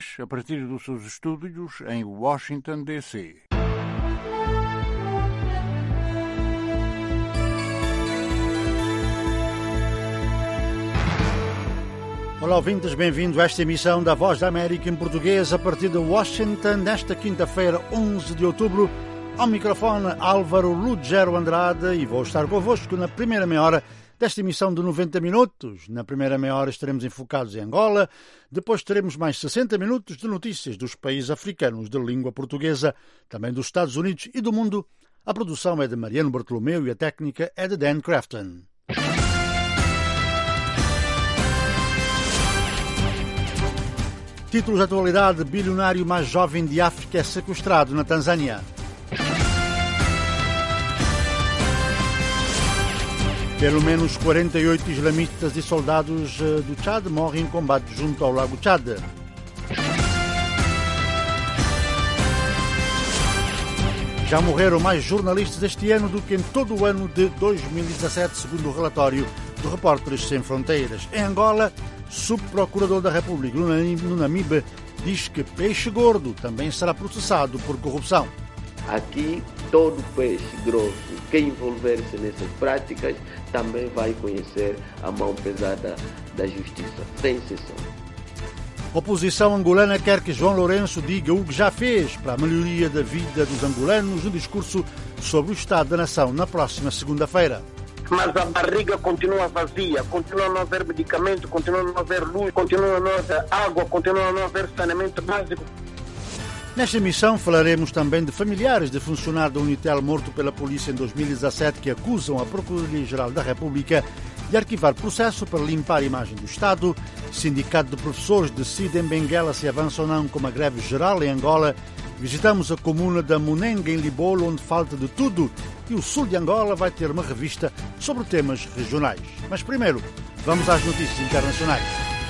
a partir dos seus estúdios em Washington, D.C. Olá, ouvintes, bem-vindos a esta emissão da Voz da América em português a partir de Washington, nesta quinta-feira, 11 de outubro. Ao microfone, Álvaro Lugero Andrade, e vou estar convosco na primeira meia hora desta emissão de 90 minutos. Na primeira meia hora estaremos enfocados em Angola, depois teremos mais 60 minutos de notícias dos países africanos de língua portuguesa, também dos Estados Unidos e do mundo. A produção é de Mariano Bartolomeu e a técnica é de Dan Crafton. Títulos de atualidade: bilionário mais jovem de África é sequestrado na Tanzânia. Pelo menos 48 islamistas e soldados do Chad morrem em combate junto ao Lago Chad. Já morreram mais jornalistas este ano do que em todo o ano de 2017, segundo o relatório do Repórteres Sem Fronteiras. Em Angola, subprocurador da República no Namibe diz que peixe gordo também será processado por corrupção. Aqui, todo peixe grosso que envolver-se nessas práticas também vai conhecer a mão pesada da justiça, sem exceção. A oposição angolana quer que João Lourenço diga o que já fez para a melhoria da vida dos angolanos no discurso sobre o Estado da Nação na próxima segunda-feira. Mas a barriga continua vazia, continua a não haver medicamento, continua a não haver luz, continua a não haver água, continua a não haver saneamento básico. Nesta emissão falaremos também de familiares de funcionário da Unitel morto pela polícia em 2017 que acusam a Procuradoria-Geral da República de arquivar processo para limpar a imagem do Estado. Sindicato de professores decide em Benguela se avança ou não com uma greve geral em Angola. Visitamos a comuna da Munenga, em Libolo, onde falta de tudo, e o sul de Angola vai ter uma revista sobre temas regionais. Mas primeiro, vamos às notícias internacionais.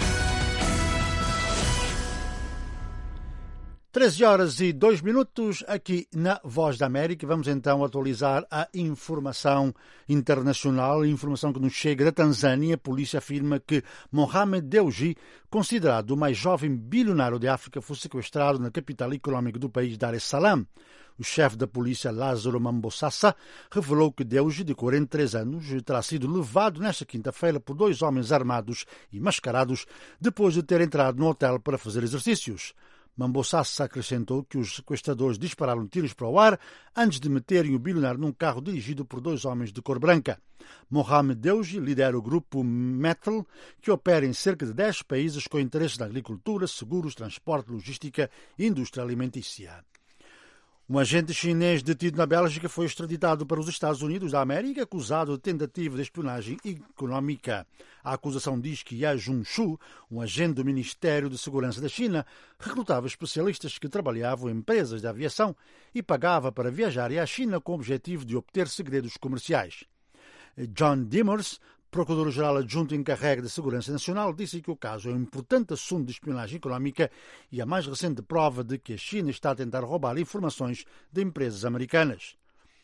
13 horas e 2 minutos aqui na Voz da América. Vamos então atualizar a informação internacional, a informação que nos chega da Tanzânia. A polícia afirma que Mohamed Dewji, considerado o mais jovem bilionário de África, foi sequestrado na capital econômica do país, Dar es Salaam. O chefe da polícia, Lázaro Mambosasa, revelou que Dewji, de 43 anos, terá sido levado nesta quinta-feira por 2 homens armados e mascarados depois de ter entrado no hotel para fazer exercícios. Mambosasa acrescentou que os sequestradores dispararam tiros para o ar antes de meterem o bilionário num carro dirigido por 2 homens de cor branca. Mohamed Dewji lidera o grupo Metal, que opera em cerca de 10 países com interesses na agricultura, seguros, transporte, logística e indústria alimentícia. Um agente chinês detido na Bélgica foi extraditado para os Estados Unidos da América, acusado de tentativa de espionagem económica. A acusação diz que Ye Zhongshu, um agente do Ministério de Segurança da China, recrutava especialistas que trabalhavam em empresas de aviação e pagava para viajarem à China com o objetivo de obter segredos comerciais. John Dimmers, procurador-geral adjunto encarregue de Segurança Nacional, disse que o caso é um importante assunto de espionagem económica e a mais recente prova de que a China está a tentar roubar informações de empresas americanas.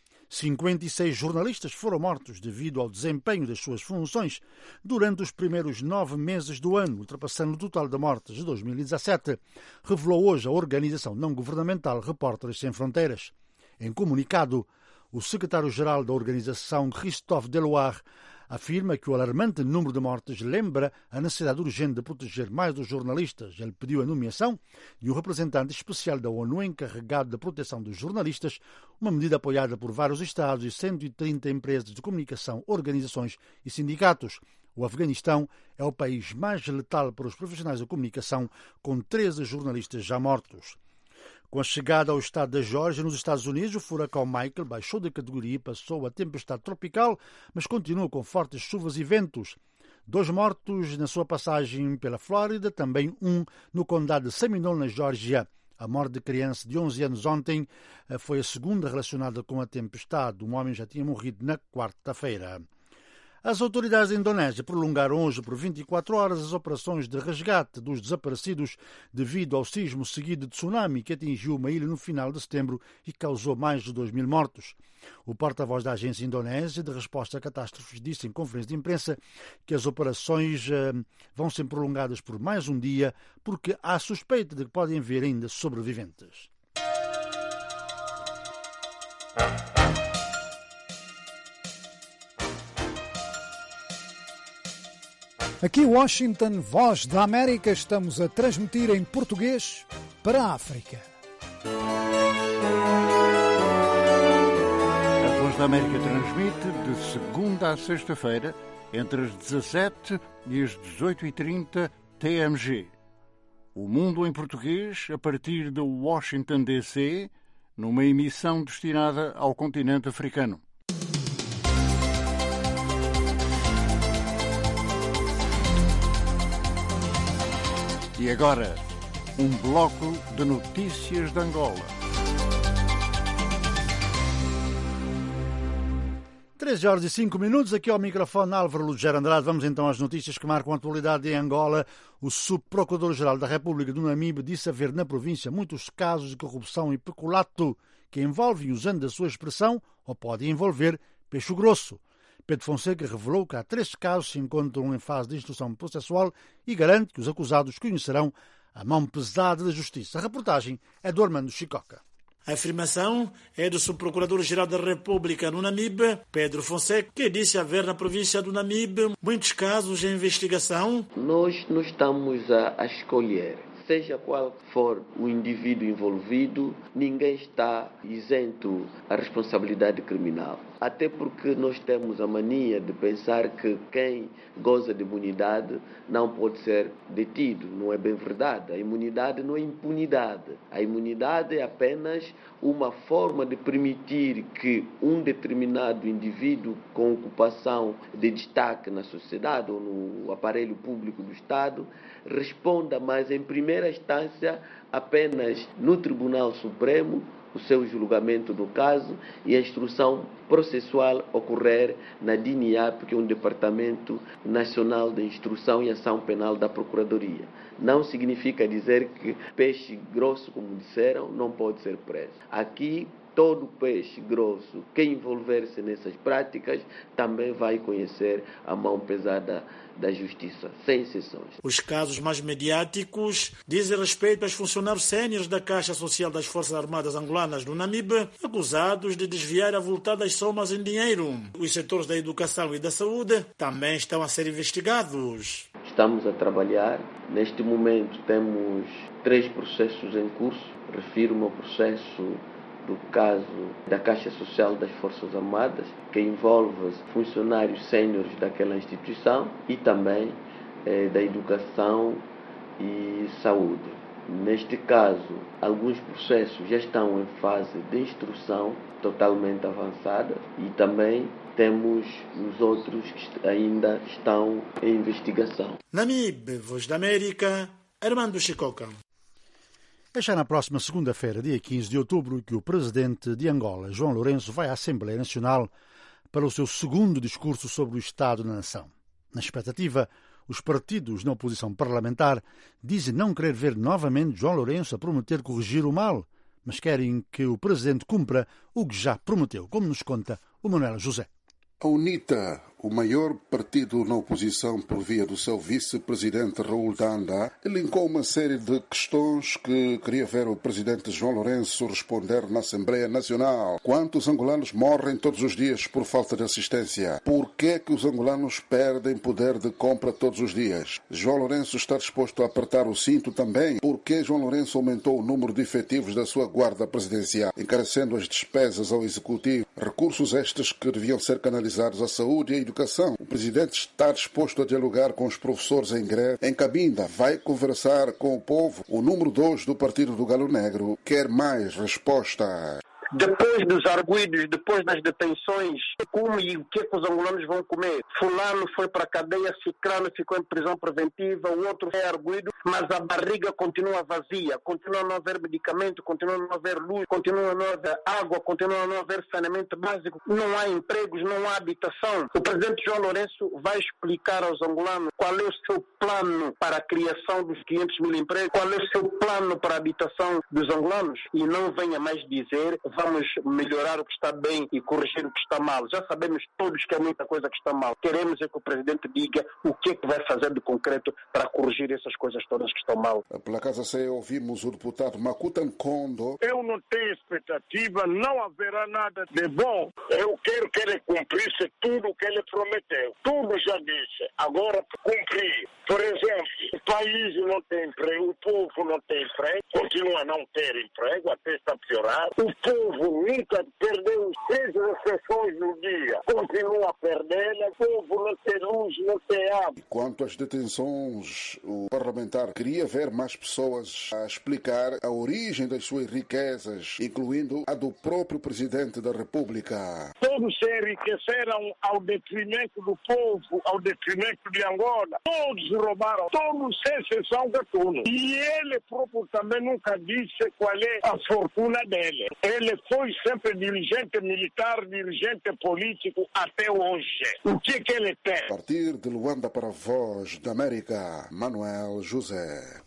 56 jornalistas foram mortos devido ao desempenho das suas funções durante os primeiros 9 meses do ano, ultrapassando o total de mortes de 2017, revelou hoje a organização não-governamental Repórteres Sem Fronteiras. Em comunicado, o secretário-geral da organização, Christophe Deloire, afirma que o alarmante número de mortes lembra a necessidade urgente de proteger mais os jornalistas. Ele pediu a nomeação de um representante especial da ONU encarregado da proteção dos jornalistas, uma medida apoiada por vários Estados e 130 empresas de comunicação, organizações e sindicatos. O Afeganistão é o país mais letal para os profissionais da comunicação, com 13 jornalistas já mortos. Com a chegada ao estado da Geórgia, nos Estados Unidos, o furacão Michael baixou de categoria e passou a tempestade tropical, mas continua com fortes chuvas e ventos. 2 mortos na sua passagem pela Flórida, também um no condado de Seminole, na Geórgia. A morte de criança de 11 anos ontem foi a segunda relacionada com a tempestade. Um homem já tinha morrido na quarta-feira. As autoridades da Indonésia prolongaram hoje por 24 horas as operações de resgate dos desaparecidos devido ao sismo seguido de tsunami que atingiu uma ilha no final de setembro e causou mais de 2.000 mortos. O porta-voz da Agência Indonésia de Resposta a Catástrofes disse em conferência de imprensa que as operações vão ser prolongadas por mais um dia porque há suspeita de que podem haver ainda sobreviventes. Aqui Washington, Voz da América, estamos a transmitir em português para a África. A Voz da América transmite de segunda a sexta-feira, entre as 17 e as 18h30 TMG. O Mundo em Português, a partir de Washington, D.C., numa emissão destinada ao continente africano. E agora, um bloco de notícias de Angola. 13h05, aqui ao microfone Álvaro Lugero Andrade. Vamos então às notícias que marcam a atualidade em Angola. O subprocurador-geral da República do Namibe disse haver na província muitos casos de corrupção e peculato que envolvem, usando a sua expressão, ou podem envolver, peixe grosso. Pedro Fonseca revelou que há 3 casos que se encontram em fase de instrução processual e garante que os acusados conhecerão a mão pesada da justiça. A reportagem é do Armando Chicoca. A afirmação é do subprocurador-geral da República no Namibe, Pedro Fonseca, que disse haver na província do Namibe muitos casos de investigação. Nós não estamos a escolher. Seja qual for o indivíduo envolvido, ninguém está isento à responsabilidade criminal. Até porque nós temos a mania de pensar que quem goza de imunidade não pode ser detido. Não é bem verdade. A imunidade não é impunidade. A imunidade é apenas uma forma de permitir que um determinado indivíduo com ocupação de destaque na sociedade ou no aparelho público do Estado responda, mas em primeira instância apenas no Tribunal Supremo, o seu julgamento do caso e a instrução processual ocorrer na DINIAP, que é um Departamento Nacional de Instrução e Ação Penal da Procuradoria. Não significa dizer que peixe grosso, como disseram, não pode ser preso. Aqui, todo peixe grosso que envolver-se nessas práticas também vai conhecer a mão pesada da justiça, sem exceções. Os casos mais mediáticos dizem respeito aos funcionários séniores da Caixa Social das Forças Armadas Angolanas do Namibe, acusados de desviar avultadas somas em dinheiro. Os setores da educação e da saúde também estão a ser investigados. Estamos a trabalhar. Neste momento temos 3 processos em curso. Refiro-me ao processo do caso da Caixa Social das Forças Armadas, que envolve funcionários séniores daquela instituição e também da educação e saúde. Neste caso, alguns processos já estão em fase de instrução totalmente avançada e também temos os outros que ainda estão em investigação. Namibe, Voz da América, Armando Chicoca. É já na próxima segunda-feira, dia 15 de outubro, que o presidente de Angola, João Lourenço, vai à Assembleia Nacional para o seu segundo discurso sobre o Estado da Nação. Na expectativa, os partidos na oposição parlamentar dizem não querer ver novamente João Lourenço a prometer corrigir o mal, mas querem que o presidente cumpra o que já prometeu, como nos conta o Manuel José. A UNITA, o maior partido na oposição por via do seu vice-presidente Raul Danda, elencou uma série de questões que queria ver o presidente João Lourenço responder na Assembleia Nacional. Quantos angolanos morrem todos os dias por falta de assistência? Por que os angolanos perdem poder de compra todos os dias? João Lourenço está disposto a apertar o cinto também? Por que João Lourenço aumentou o número de efetivos da sua guarda presidencial, encarecendo as despesas ao executivo? Recursos estes que deviam ser canalizados à saúde e à educação. O presidente está disposto a dialogar com os professores em greve. Em Cabinda, vai conversar com o povo. O número 2 do Partido do Galo Negro quer mais resposta. depois dos arguidos, depois das detenções, como e o que os angolanos vão comer. Fulano foi para a cadeia, Cicrano ficou em prisão preventiva, o outro foi arguido, mas a barriga continua vazia, continua a não haver medicamento, continua a não haver luz, continua a não haver água, continua a não haver saneamento básico, não há empregos, não há habitação. O presidente João Lourenço vai explicar aos angolanos qual é o seu plano para a criação dos 500 mil empregos, qual é o seu plano para a habitação dos angolanos, e não venha mais dizer vamos melhorar o que está bem e corrigir o que está mal. Já sabemos todos que há muita coisa que está mal. Queremos é que o presidente diga o que é que vai fazer de concreto para corrigir essas coisas todas que estão mal. Pela Casa C ouvimos o deputado Makuta Nkondo. Eu não tenho expectativa, não haverá nada de bom. Eu quero que ele cumprisse tudo o que ele prometeu. Tudo já disse. Agora cumprir. Por exemplo, o país não tem emprego, o povo não tem emprego, continua a não ter emprego, até está a piorar. O povo nunca perdeu 6 refeições no dia, continua a perder, o povo não tem luz, não tem água. Quanto às detenções, o parlamentar queria ver mais pessoas a explicar a origem das suas riquezas, incluindo a do próprio presidente da República. Todos se enriqueceram ao detrimento do povo, ao detrimento de Angola. Todos roubaram, todos sem exceção de tudo. E ele próprio também nunca disse qual é a fortuna dele. Ele foi sempre dirigente militar, dirigente político até hoje. O que ele tem? A partir de Luanda para a Voz da América, Manuel José.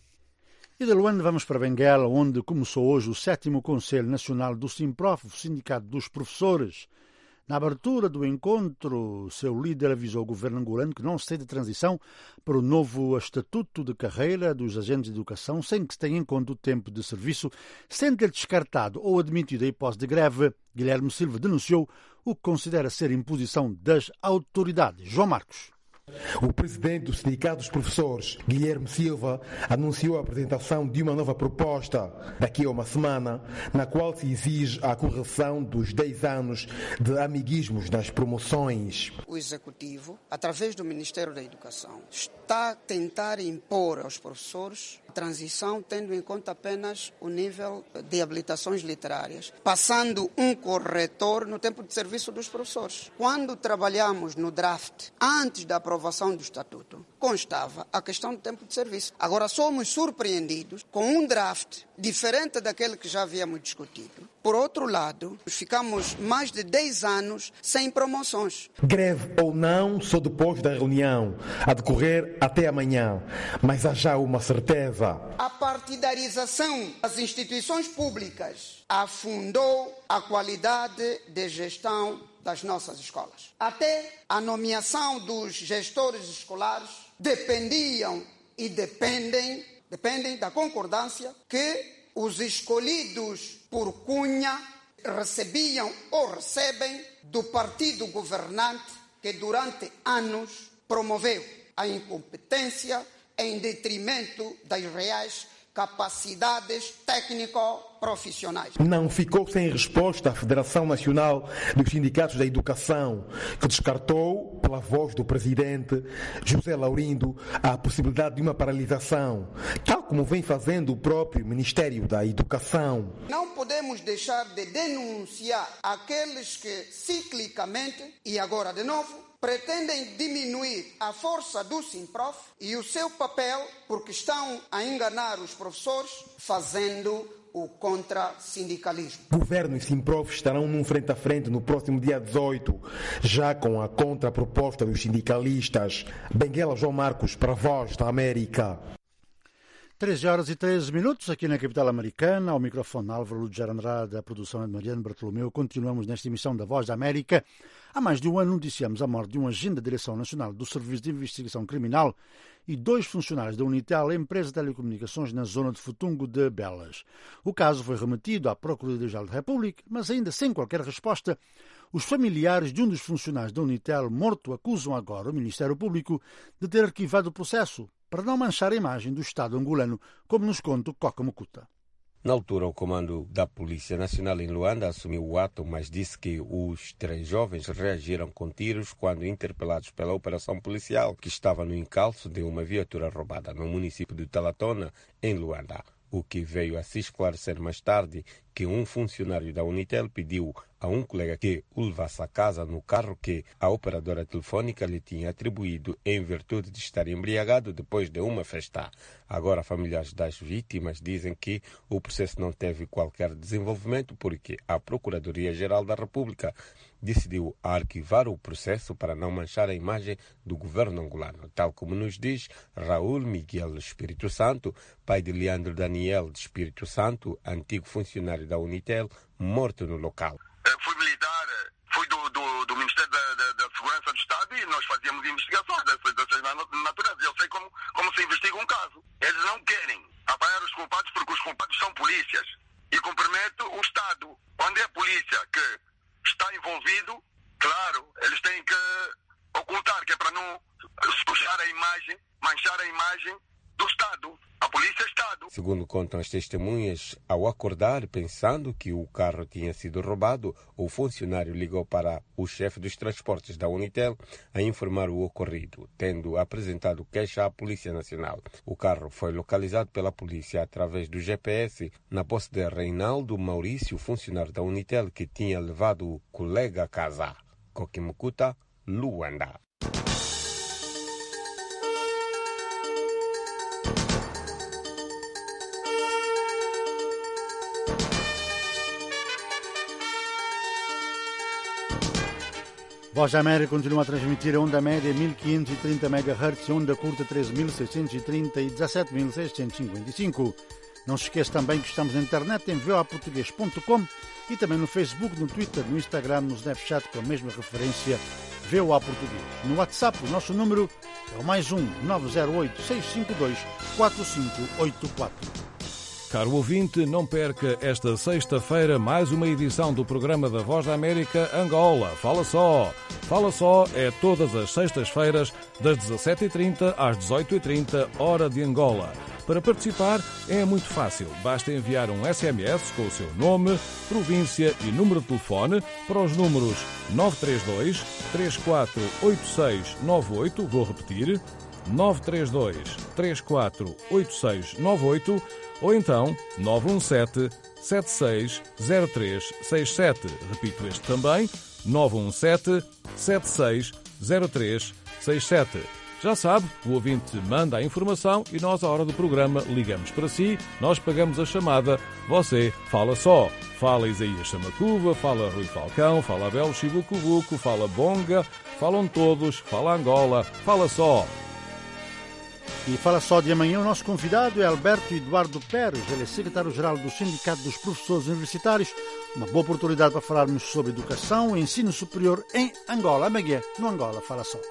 E de Luanda vamos para Benguela, onde começou hoje o 7º Conselho Nacional do Simprof, o Sindicato dos Professores. Na abertura do encontro, seu líder avisou o governo angolano que não cede transição para o novo estatuto de carreira dos agentes de educação sem que se tenha em conta o tempo de serviço, sem ter descartado ou admitido a hipótese de greve. Guilherme Silva denunciou o que considera ser imposição das autoridades. João Marcos. O presidente do Sindicato dos Professores, Guilherme Silva, anunciou a apresentação de uma nova proposta daqui a uma semana, na qual se exige a correção dos 10 anos de amiguismos nas promoções. O Executivo, através do Ministério da Educação, está a tentar impor aos professores a transição tendo em conta apenas o nível de habilitações literárias, passando um corretor no tempo de serviço dos professores. Quando trabalhamos no draft, antes da aprovação do Estatuto, constava a questão do tempo de serviço. Agora somos surpreendidos com um draft diferente daquele que já havíamos discutido. Por outro lado, ficamos mais de 10 anos sem promoções. Greve ou não, só depois da reunião, a decorrer até amanhã. Mas há já uma certeza. A partidarização das instituições públicas afundou a qualidade de gestão das nossas escolas. Até a nomeação dos gestores escolares dependiam e dependem da concordância que os escolhidos por Cunha recebiam ou recebem do partido governante que durante anos promoveu a incompetência em detrimento das reais capacidades técnico-profissionais. Não ficou sem resposta a Federação Nacional dos Sindicatos da Educação, que descartou, pela voz do presidente José Laurindo, a possibilidade de uma paralisação, tal como vem fazendo o próprio Ministério da Educação. Não podemos deixar de denunciar aqueles que ciclicamente, e agora de novo, pretendem diminuir a força do Simprof e o seu papel porque estão a enganar os professores fazendo o contra-sindicalismo. Governo e Simprof estarão num frente a frente no próximo dia 18, já com a contraproposta dos sindicalistas. Benguela, João Marcos, para a Voz da América. 13h13 aqui na capital americana. Ao microfone Álvaro Lujar Andrade, a produção é de Mariano Bartolomeu. Continuamos nesta emissão da Voz da América. Há mais de um ano noticiamos a morte de um agente da Direção Nacional do Serviço de Investigação Criminal e 2 funcionários da Unitel, empresa de telecomunicações na zona de Futungo de Belas. O caso foi remetido à Procuradoria-Geral da República, mas ainda sem qualquer resposta. Os familiares de um dos funcionários da Unitel morto acusam agora o Ministério Público de ter arquivado o processo para não manchar a imagem do Estado angolano, como nos conta o Coca Mucuta. Na altura, o comando da Polícia Nacional em Luanda assumiu o ato, mas disse que os 3 jovens reagiram com tiros quando interpelados pela operação policial que estava no encalço de uma viatura roubada no município de Talatona, em Luanda. O que veio a se esclarecer mais tarde que um funcionário da Unitel pediu a um colega que o levasse a casa no carro que a operadora telefônica lhe tinha atribuído em virtude de estar embriagado depois de uma festa. Agora, familiares das vítimas dizem que o processo não teve qualquer desenvolvimento porque a Procuradoria-Geral da República decidiu arquivar o processo para não manchar a imagem do governo angolano, tal como nos diz Raul Miguel Espírito Santo, pai de Leandro Daniel de Espírito Santo, antigo funcionário da Unitel, morto no local. Fui militar, fui do Ministério da Segurança do Estado e nós fazíamos investigações dessas naturezas. Eu sei como se investiga um caso. Eles não querem apanhar os culpados porque os culpados são polícias e compromete o Estado. Quando é a polícia que está envolvido, claro, eles têm que ocultar, que é para não sujar a imagem, manchar a imagem do Estado. A polícia é Estado. Segundo contam as testemunhas, ao acordar pensando que o carro tinha sido roubado, o funcionário ligou para o chefe dos transportes da Unitel a informar o ocorrido, tendo apresentado queixa à Polícia Nacional. O carro foi localizado pela polícia através do GPS na posse de Reinaldo Maurício, funcionário da Unitel, que tinha levado o colega a casa. Coquimucuta, Luanda. Voz da América continua a transmitir a onda média 1530 MHz, onda curta 13.630 e 17.655. Não se esqueça também que estamos na internet em voaportugues.com e também no Facebook, no Twitter, no Instagram, no Snapchat com a mesma referência VOA Português. No WhatsApp, o nosso número é o +1 908 652 4584. Caro ouvinte, não perca esta sexta-feira mais uma edição do programa da Voz da América Angola. Fala Só! Fala Só é todas as sextas-feiras, das 17h30 às 18h30, hora de Angola. Para participar é muito fácil. Basta enviar um SMS com o seu nome, província e número de telefone para os números 932 348698. Vou repetir. 932 348698 ou então 917 760367. Repito este também, 917 760367. Já sabe, o ouvinte manda a informação e nós, à hora do programa, ligamos para si, nós pagamos a chamada, você fala só. Fala Isaías Chamacuva, fala Rui Falcão, fala Abel Chibucubuco, fala Bonga, falam todos, fala Angola, fala só. E Fala Só de amanhã, o nosso convidado é Alberto Eduardo Pérez, ele é secretário-geral do Sindicato dos Professores Universitários. Uma boa oportunidade para falarmos sobre educação e ensino superior em Angola. Amanhã, no Angola, Fala Só.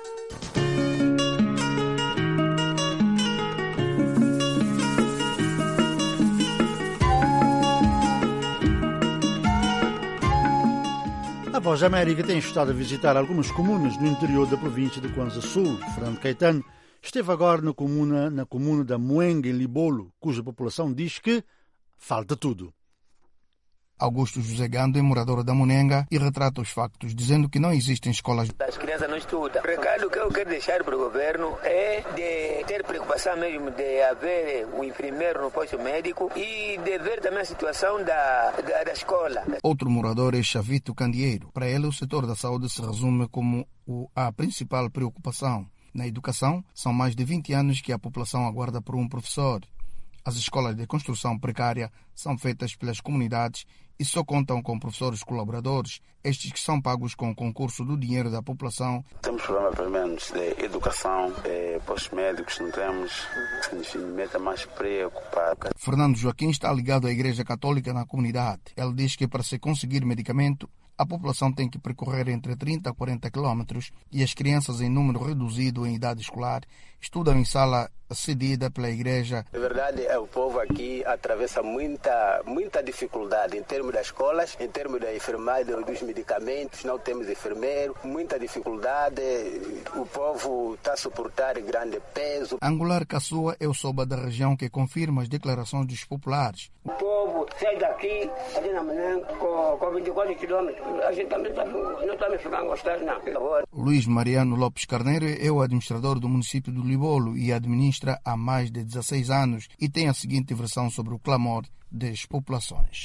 A Voz da América tem estado a visitar algumas comunas no interior da província de Kwanza Sul. Fernando Caetano esteve agora na comuna da Moenga, em Libolo, cuja população diz que falta tudo. Augusto José Gando é morador da Monenga e retrata os factos, dizendo que não existem escolas. As crianças não estudam. O recado que eu quero deixar para o governo é de ter preocupação mesmo de haver o enfermeiro no posto médico e de ver também a situação da escola. Outro morador é Chavito Candieiro. Para ele, o setor da saúde se resume como a principal preocupação. Na educação, são mais de 20 anos que a população aguarda por um professor. As escolas de construção precária são feitas pelas comunidades e só contam com professores colaboradores, estes que são pagos com o concurso do dinheiro da população. Temos problemas, pelo menos, de educação, postos médicos, não temos, que nos meta mais preocupado. Fernando Joaquim está ligado à Igreja Católica na comunidade. Ele diz que para se conseguir medicamento, a população tem que percorrer entre 30 a 40 quilómetros e as crianças em número reduzido em idade escolar estudam em sala cedida pela igreja. Na verdade, o povo aqui atravessa muita dificuldade em termos das escolas, em termos da enfermagem, dos medicamentos, não temos enfermeiro, muita dificuldade, o povo está a suportar grande peso. Angular Caçua é o soba da região que confirma as declarações dos populares. O povo sai daqui, ali na manhã, com 24 quilômetros. A gente também não está me ficando gostando, não. Luís Mariano Lopes Carneiro é o administrador do município do Libolo e administra há mais de 16 anos e tem a seguinte versão sobre o clamor das populações. A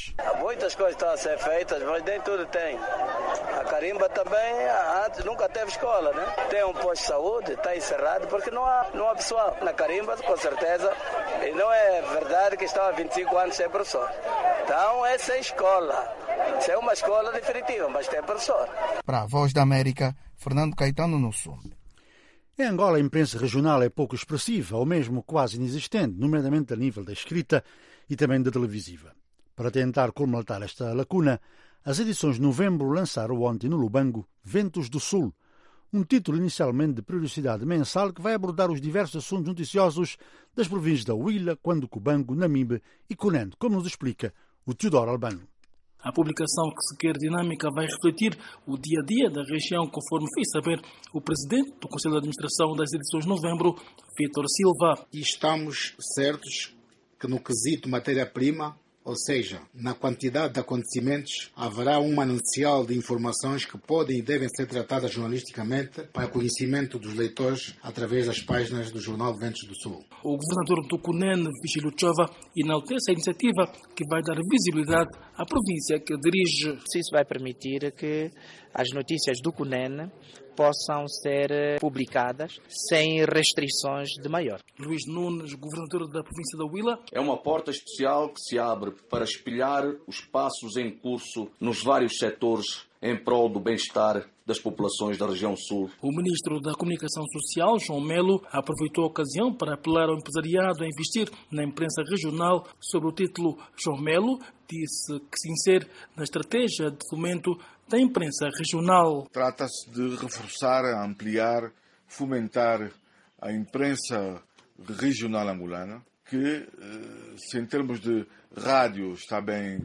Muitas coisas estão a ser feitas, mas nem tudo tem. A Carimba também, antes nunca teve escola, né? Tem um posto de saúde, está encerrado, porque não há pessoal. Na Carimba, com certeza, e não é verdade que estão há 25 anos sem professor. Então, essa é escola. Isso é uma escola definitiva, mas tem professor. Para a Voz da América, Fernando Caetano no Sul. Em Angola, a imprensa regional é pouco expressiva, ou mesmo quase inexistente, nomeadamente a nível da escrita e também da televisiva. Para tentar colmatar esta lacuna, as edições de novembro lançaram ontem no Lubango Ventos do Sul, um título inicialmente de periodicidade mensal que vai abordar os diversos assuntos noticiosos das províncias da Huila, Cubango, Namibe e Cunene, como nos explica o Teodoro Albano. A publicação, que se quer dinâmica, vai refletir o dia-a-dia da região, conforme fez saber o presidente do Conselho de Administração das edições de novembro, Vítor Silva. E estamos certos que no quesito matéria-prima, ou seja, na quantidade de acontecimentos, haverá um manancial de informações que podem e devem ser tratadas jornalisticamente para conhecimento dos leitores através das páginas do jornal Ventos do Sul. O governador do Cunene, Vigílio Chova, enaltece a iniciativa que vai dar visibilidade à província que dirige. Isso vai permitir que as notícias do Cunene possam ser publicadas sem restrições de maior. Luís Nunes, governador da província da Huila. É uma porta especial que se abre para espelhar os passos em curso nos vários setores em prol do bem-estar das populações da região sul. O ministro da Comunicação Social, João Melo, aproveitou a ocasião para apelar ao empresariado a investir na imprensa regional. Sob o título, João Melo disse que se insere na estratégia de fomento da imprensa regional. Trata-se de reforçar, ampliar, fomentar a imprensa regional angolana, que, se em termos de rádio está bem,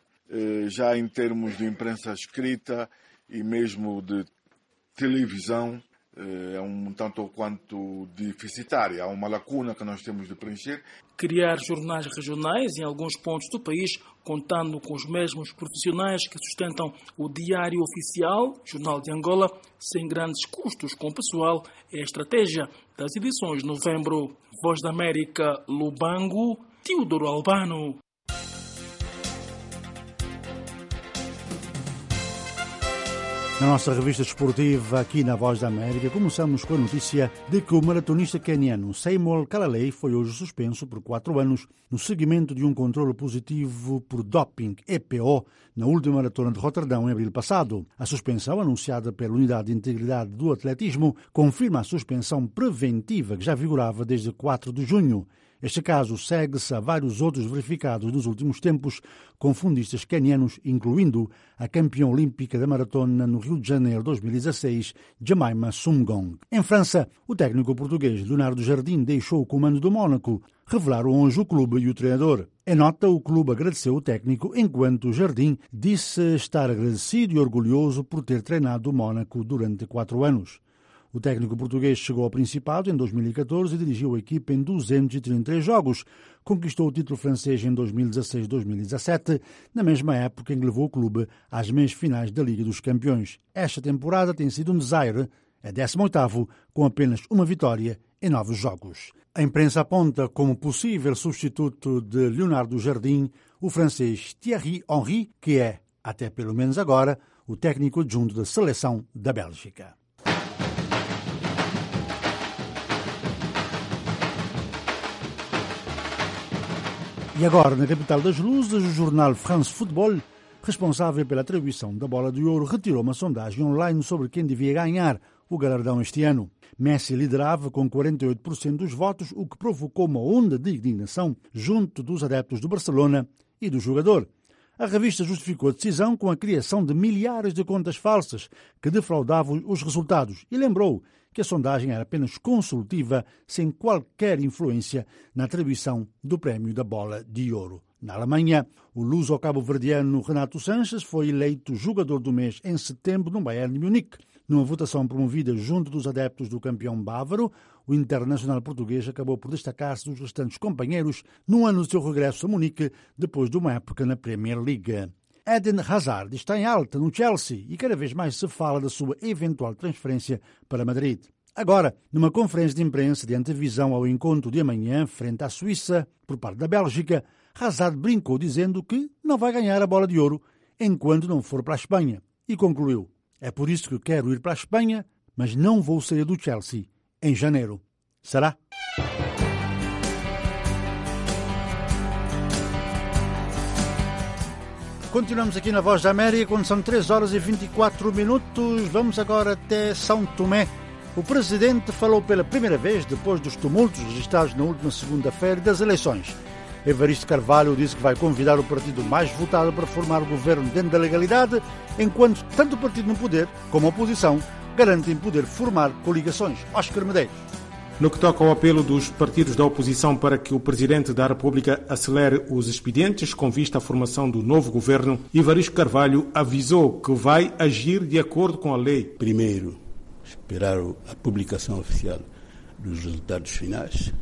já em termos de imprensa escrita e mesmo de televisão, é um tanto ou quanto deficitária. Há uma lacuna que nós temos de preencher. Criar jornais regionais em alguns pontos do país, contando com os mesmos profissionais que sustentam o Diário Oficial, Jornal de Angola, sem grandes custos com o pessoal, é a estratégia das edições de novembro. Voz da América, Lubango, Teodoro Albano. Na nossa revista desportiva, aqui na Voz da América, começamos com a notícia de que o maratonista queniano Samuel Kalalei foi hoje suspenso por 4 anos no seguimento de um controle positivo por doping, EPO, na última maratona de Roterdão em abril passado. A suspensão, anunciada pela Unidade de Integridade do Atletismo, confirma a suspensão preventiva que já vigorava desde 4 de junho. Este caso segue-se a vários outros verificados nos últimos tempos com fundistas quenianos, incluindo a campeã olímpica da maratona no Rio de Janeiro 2016, Jemima Sumgong. Em França, o técnico português Leonardo Jardim deixou o comando do Mónaco, revelaram hoje o clube e o treinador. Em nota, o clube agradeceu o técnico, enquanto Jardim disse estar agradecido e orgulhoso por ter treinado o Mónaco durante 4 anos. O técnico português chegou ao Principado em 2014 e dirigiu a equipa em 233 jogos. Conquistou o título francês em 2016-2017, na mesma época em que levou o clube às meias finais da Liga dos Campeões. Esta temporada tem sido um desaire, é 18º, com apenas uma vitória em 9 jogos. A imprensa aponta como possível substituto de Leonardo Jardim o francês Thierry Henry, que é, até pelo menos agora, o técnico adjunto da seleção da Bélgica. E agora, na capital das luzes, o jornal France Football, responsável pela atribuição da Bola de Ouro, retirou uma sondagem online sobre quem devia ganhar o galardão este ano. Messi liderava com 48% dos votos, o que provocou uma onda de indignação junto dos adeptos do Barcelona e do jogador. A revista justificou a decisão com a criação de milhares de contas falsas que defraudavam os resultados e lembrou que a sondagem era apenas consultiva, sem qualquer influência na atribuição do prémio da Bola de Ouro. Na Alemanha, o luso-cabo-verdiano Renato Sanches foi eleito jogador do mês em setembro no Bayern de Munique. Numa votação promovida junto dos adeptos do campeão bávaro, o internacional português acabou por destacar-se dos restantes companheiros no ano do seu regresso a Munique, depois de uma época na Premier League. Eden Hazard está em alta no Chelsea e cada vez mais se fala da sua eventual transferência para Madrid. Agora, numa conferência de imprensa de antevisão ao encontro de amanhã frente à Suíça, por parte da Bélgica, Hazard brincou dizendo que não vai ganhar a bola de ouro enquanto não for para a Espanha e concluiu: é por isso que quero ir para a Espanha, mas não vou sair do Chelsea em janeiro. Será? Continuamos aqui na Voz da América, quando são 3h24. Vamos agora até São Tomé. O presidente falou pela primeira vez, depois dos tumultos registrados na última segunda-feira das eleições. Evaristo Carvalho disse que vai convidar o partido mais votado para formar o governo dentro da legalidade, enquanto tanto o partido no poder como a oposição garantem poder formar coligações. Oscar Medeiros. No que toca ao apelo dos partidos da oposição para que o Presidente da República acelere os expedientes com vista à formação do novo governo, Evaristo Carvalho avisou que vai agir de acordo com a lei. Primeiro, esperar a publicação oficial dos resultados finais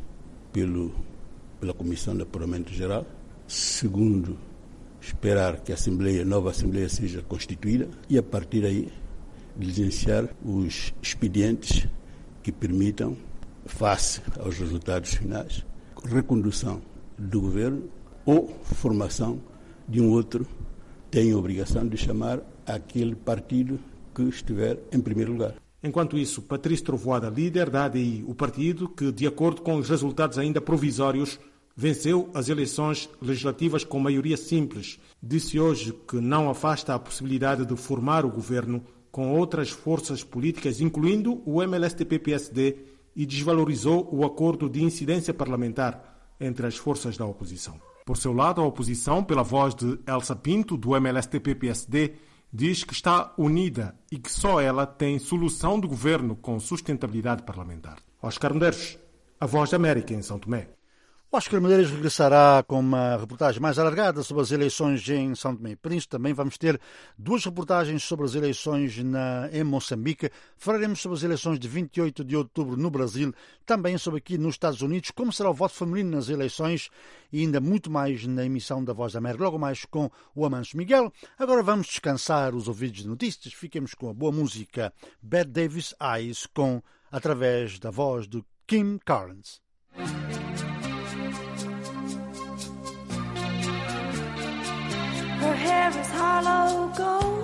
pela Comissão de Apuramento Geral. Segundo, esperar que a nova Assembleia seja constituída e, a partir daí, diligenciar os expedientes que permitam, face aos resultados finais, recondução do governo ou formação de um outro. Tem a obrigação de chamar aquele partido que estiver em primeiro lugar. Enquanto isso, Patrício Trovoada, líder da ADI, o partido que, de acordo com os resultados ainda provisórios, venceu as eleições legislativas com maioria simples, disse hoje que não afasta a possibilidade de formar o governo com outras forças políticas, incluindo o MLSTP-PSD, e desvalorizou o acordo de incidência parlamentar entre as forças da oposição. Por seu lado, a oposição, pela voz de Elsa Pinto, do MLSTP-PSD, diz que está unida e que só ela tem solução de governo com sustentabilidade parlamentar. Oscar Medeiros, a Voz da América, em São Tomé. Oscar Medeiros regressará com uma reportagem mais alargada sobre as eleições em São Tomé e Príncipe. Também vamos ter duas reportagens sobre as eleições em Moçambique. Falaremos sobre as eleições de 28 de outubro no Brasil, também sobre aqui nos Estados Unidos, como será o voto feminino nas eleições e ainda muito mais na emissão da Voz da América, logo mais com o Amancio Miguel. Agora vamos descansar os ouvidos de notícias. Fiquemos com a boa música Bette Davis Eyes, através da voz de Kim Carnes. Her hair is hollow gold,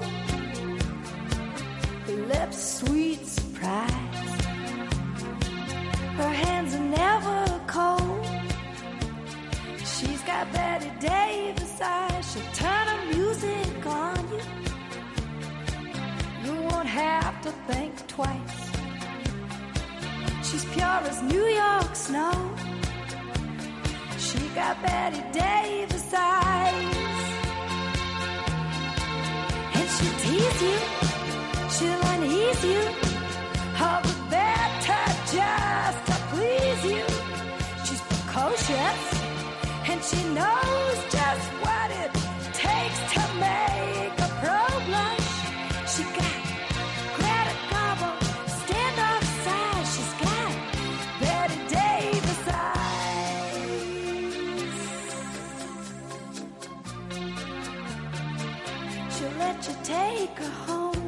her lips sweet surprise. Her hands are never cold. She's got Betty Davis eyes. She'll turn her music on you. You won't have to think twice. She's pure as New York snow. She got Betty Davis eyes. She'll tease you, she'll unease you, all the better just to please you. She's precocious, and she knows just what it takes to make a pro blush. She got Greta Garbo, standoff size. She's got Betty Davis eyes. She'll let you take her home,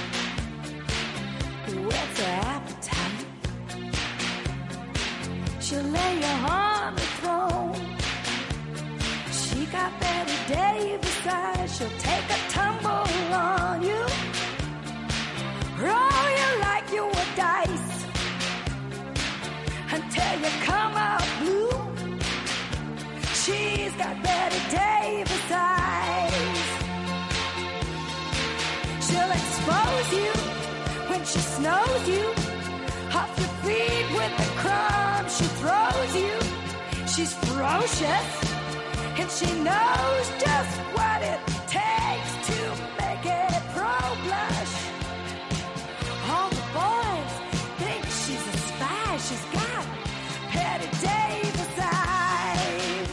whet's her appetite. She'll lay you on the throne. She got Betty Davis eyes. She'll take a tumble on you, roll you like you were dice, until you come out blue. She's got Betty Davis eyes. She'll expose you when she snows you, off your feet with the crumbs she throws you. She's ferocious, and she knows just what it takes to make a pro blush. All the boys think she's a spy. She's got Betty Davis eyes.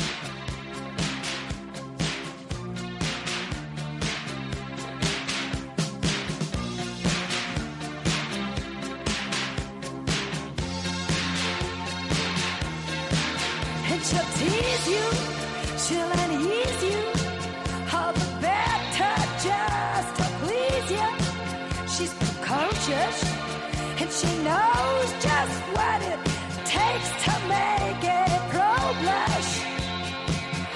And she'll tease you, she'll unease you, all the better just to please you. She's precocious, and she knows just what it takes to make a pro blush.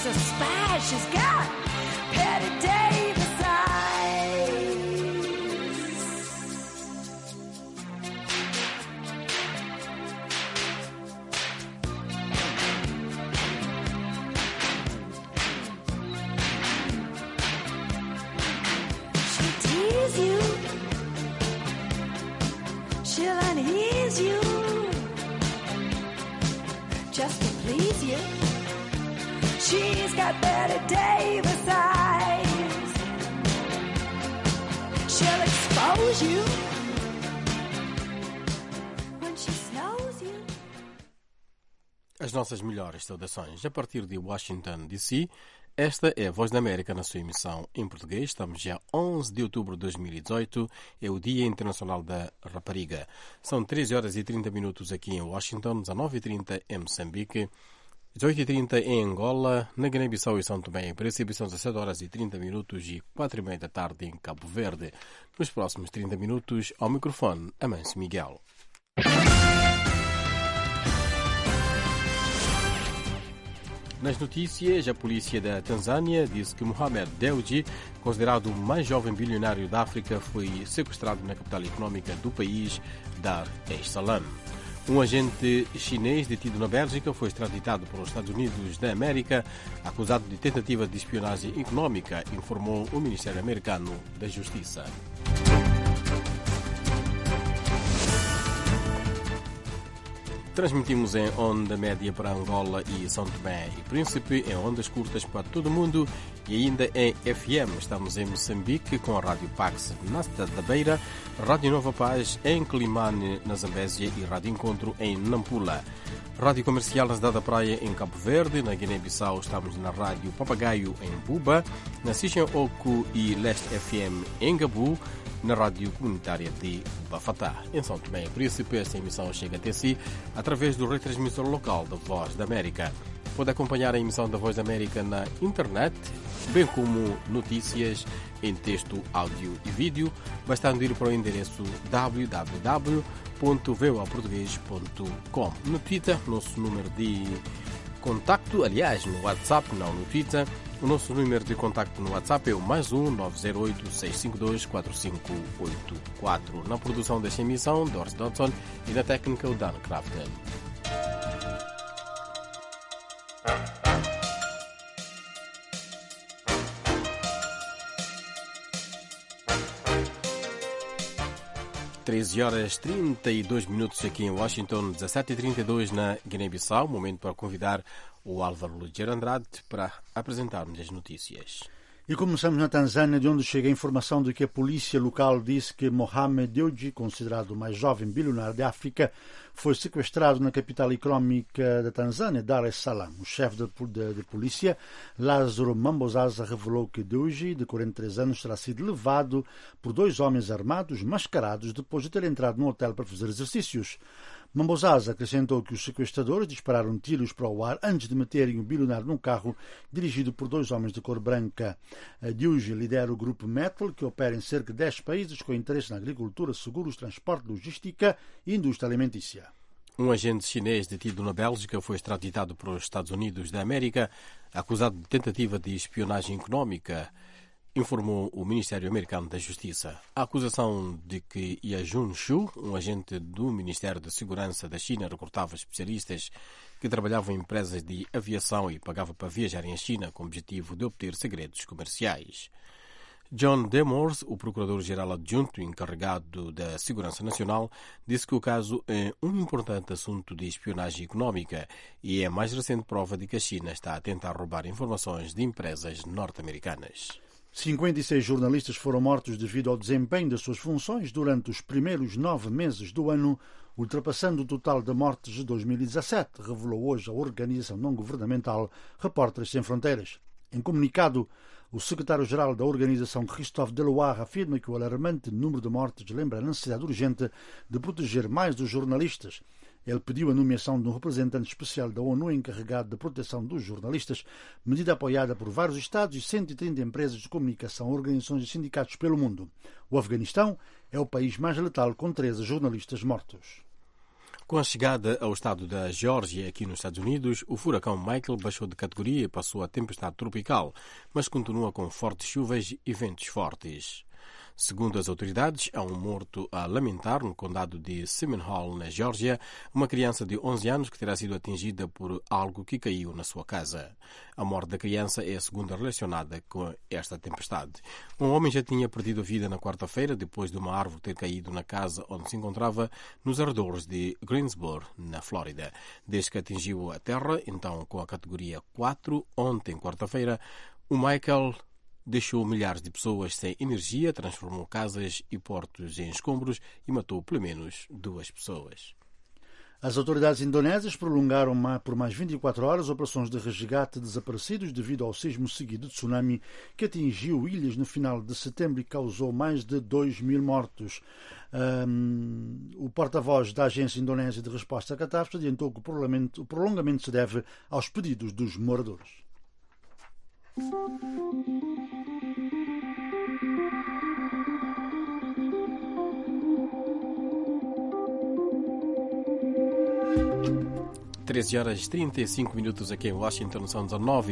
a spaz. She's got Betty Davis eyes. She'll tease you. She'll unease you. Just to please you. She's got Betty Davis eyes. She'll expose you when she snows you. As nossas melhores saudações a partir de Washington, D.C. Esta é a Voz da América na sua emissão em português. Estamos já 11 de outubro de 2018. É o Dia Internacional da Rapariga. São 13 horas e 30 minutos aqui em Washington, 19h30 em Moçambique, 18h30 em Angola, na Guiné-Bissau e São Tomé e Príncipe. São 17 horas e 30 minutos e 4h30 da tarde em Cabo Verde. Nos próximos 30 minutos, ao microfone, Amâncio Miguel. Nas notícias, a polícia da Tanzânia disse que Mohamed Dewji, considerado o mais jovem bilionário da África, foi sequestrado na capital económica do país, Dar es Salaam. Um agente chinês detido na Bélgica foi extraditado para os Estados Unidos da América, acusado de tentativa de espionagem económica, informou o Ministério Americano da Justiça. Transmitimos em onda média para Angola e São Tomé e Príncipe, em ondas curtas para todo o mundo e ainda em FM. Estamos em Moçambique com a Rádio Pax na cidade da Beira, Rádio Nova Paz em Climane, na Zambésia e Rádio Encontro em Nampula. Rádio Comercial na cidade da Praia em Cabo Verde, na Guiné-Bissau estamos na Rádio Papagaio em Buba, na Sishen Oco e Leste FM em Gabu, na Rádio Comunitária de Bafatá. Em São Tomé e Príncipe, esta emissão chega até si através do retransmissor local da Voz da América. Pode acompanhar a emissão da Voz da América na internet, bem como notícias em texto, áudio e vídeo, bastando ir para o endereço www.voaportugues.com. No Twitter, nosso número de contacto, aliás, no WhatsApp, não no Twitter. O nosso número de contacto no WhatsApp é o +1 908 652 4584. Na produção desta emissão, Doris Dodson, e na técnica, o Dan Crafton. (13h32) aqui em Washington, 17h32 na Guiné-Bissau. Momento para convidar o Álvaro Ligeiro Andrade para apresentar-nos as notícias. E começamos na Tanzânia, de onde chega a informação de que a polícia local disse que Mohamed Dewji, considerado o mais jovem bilionário da África, foi sequestrado na capital económica da Tanzânia, Dar es Salaam. O chefe de polícia, Lázaro Mambozaza, revelou que Dewji, de 43 anos, terá sido levado por 2 homens armados, mascarados, depois de ter entrado no hotel para fazer exercícios. Mambozaza acrescentou que os sequestradores dispararam tiros para o ar antes de meterem o bilionário num carro dirigido por 2 homens de cor branca. Dewji lidera o grupo Metal, que opera em cerca de 10 países com interesse na agricultura, seguros, transporte, logística e indústria alimentícia. Um agente chinês detido na Bélgica foi extraditado para os Estados Unidos da América, acusado de tentativa de espionagem económica, informou o Ministério Americano da Justiça. A acusação de que Yajun Shu, um agente do Ministério da Segurança da China, recrutava especialistas que trabalhavam em empresas de aviação e pagava para viajarem à China com o objetivo de obter segredos comerciais. John Demors, o procurador-geral adjunto encarregado da Segurança Nacional, disse que o caso é um importante assunto de espionagem económica e é a mais recente prova de que a China está a tentar roubar informações de empresas norte-americanas. 56 jornalistas foram mortos devido ao desempenho das suas funções durante os primeiros 9 meses do ano, ultrapassando o total de mortes de 2017, revelou hoje a organização não-governamental Repórteres Sem Fronteiras. Em comunicado, o secretário-geral da organização, Christophe Deloire, afirma que o alarmante número de mortes lembra a necessidade urgente de proteger mais os jornalistas. Ele pediu a nomeação de um representante especial da ONU encarregado da proteção dos jornalistas, medida apoiada por vários Estados e 130 empresas de comunicação, organizações e sindicatos pelo mundo. O Afeganistão é o país mais letal, com 13 jornalistas mortos. Com a chegada ao estado da Geórgia aqui nos Estados Unidos, o furacão Michael baixou de categoria e passou a tempestade tropical, mas continua com fortes chuvas e ventos fortes. Segundo as autoridades, há um morto a lamentar no condado de Seminole, na Geórgia, uma criança de 11 anos que terá sido atingida por algo que caiu na sua casa. A morte da criança é a segunda relacionada com esta tempestade. Um homem já tinha perdido a vida na quarta-feira depois de uma árvore ter caído na casa onde se encontrava nos arredores de Greensboro, na Flórida. Desde que atingiu a terra, então com a categoria 4, ontem, quarta-feira, o Michael deixou milhares de pessoas sem energia, transformou casas e portos em escombros e matou pelo menos 2 pessoas. As autoridades indonésias prolongaram por mais 24 horas operações de resgate de desaparecidos devido ao sismo seguido de tsunami que atingiu ilhas no final de setembro e causou mais de 2.000 mortos. O porta-voz da Agência Indonésia de Resposta à Catástrofe adiantou que o prolongamento se deve aos pedidos dos moradores. 13 horas e 35 minutos aqui em Washington, são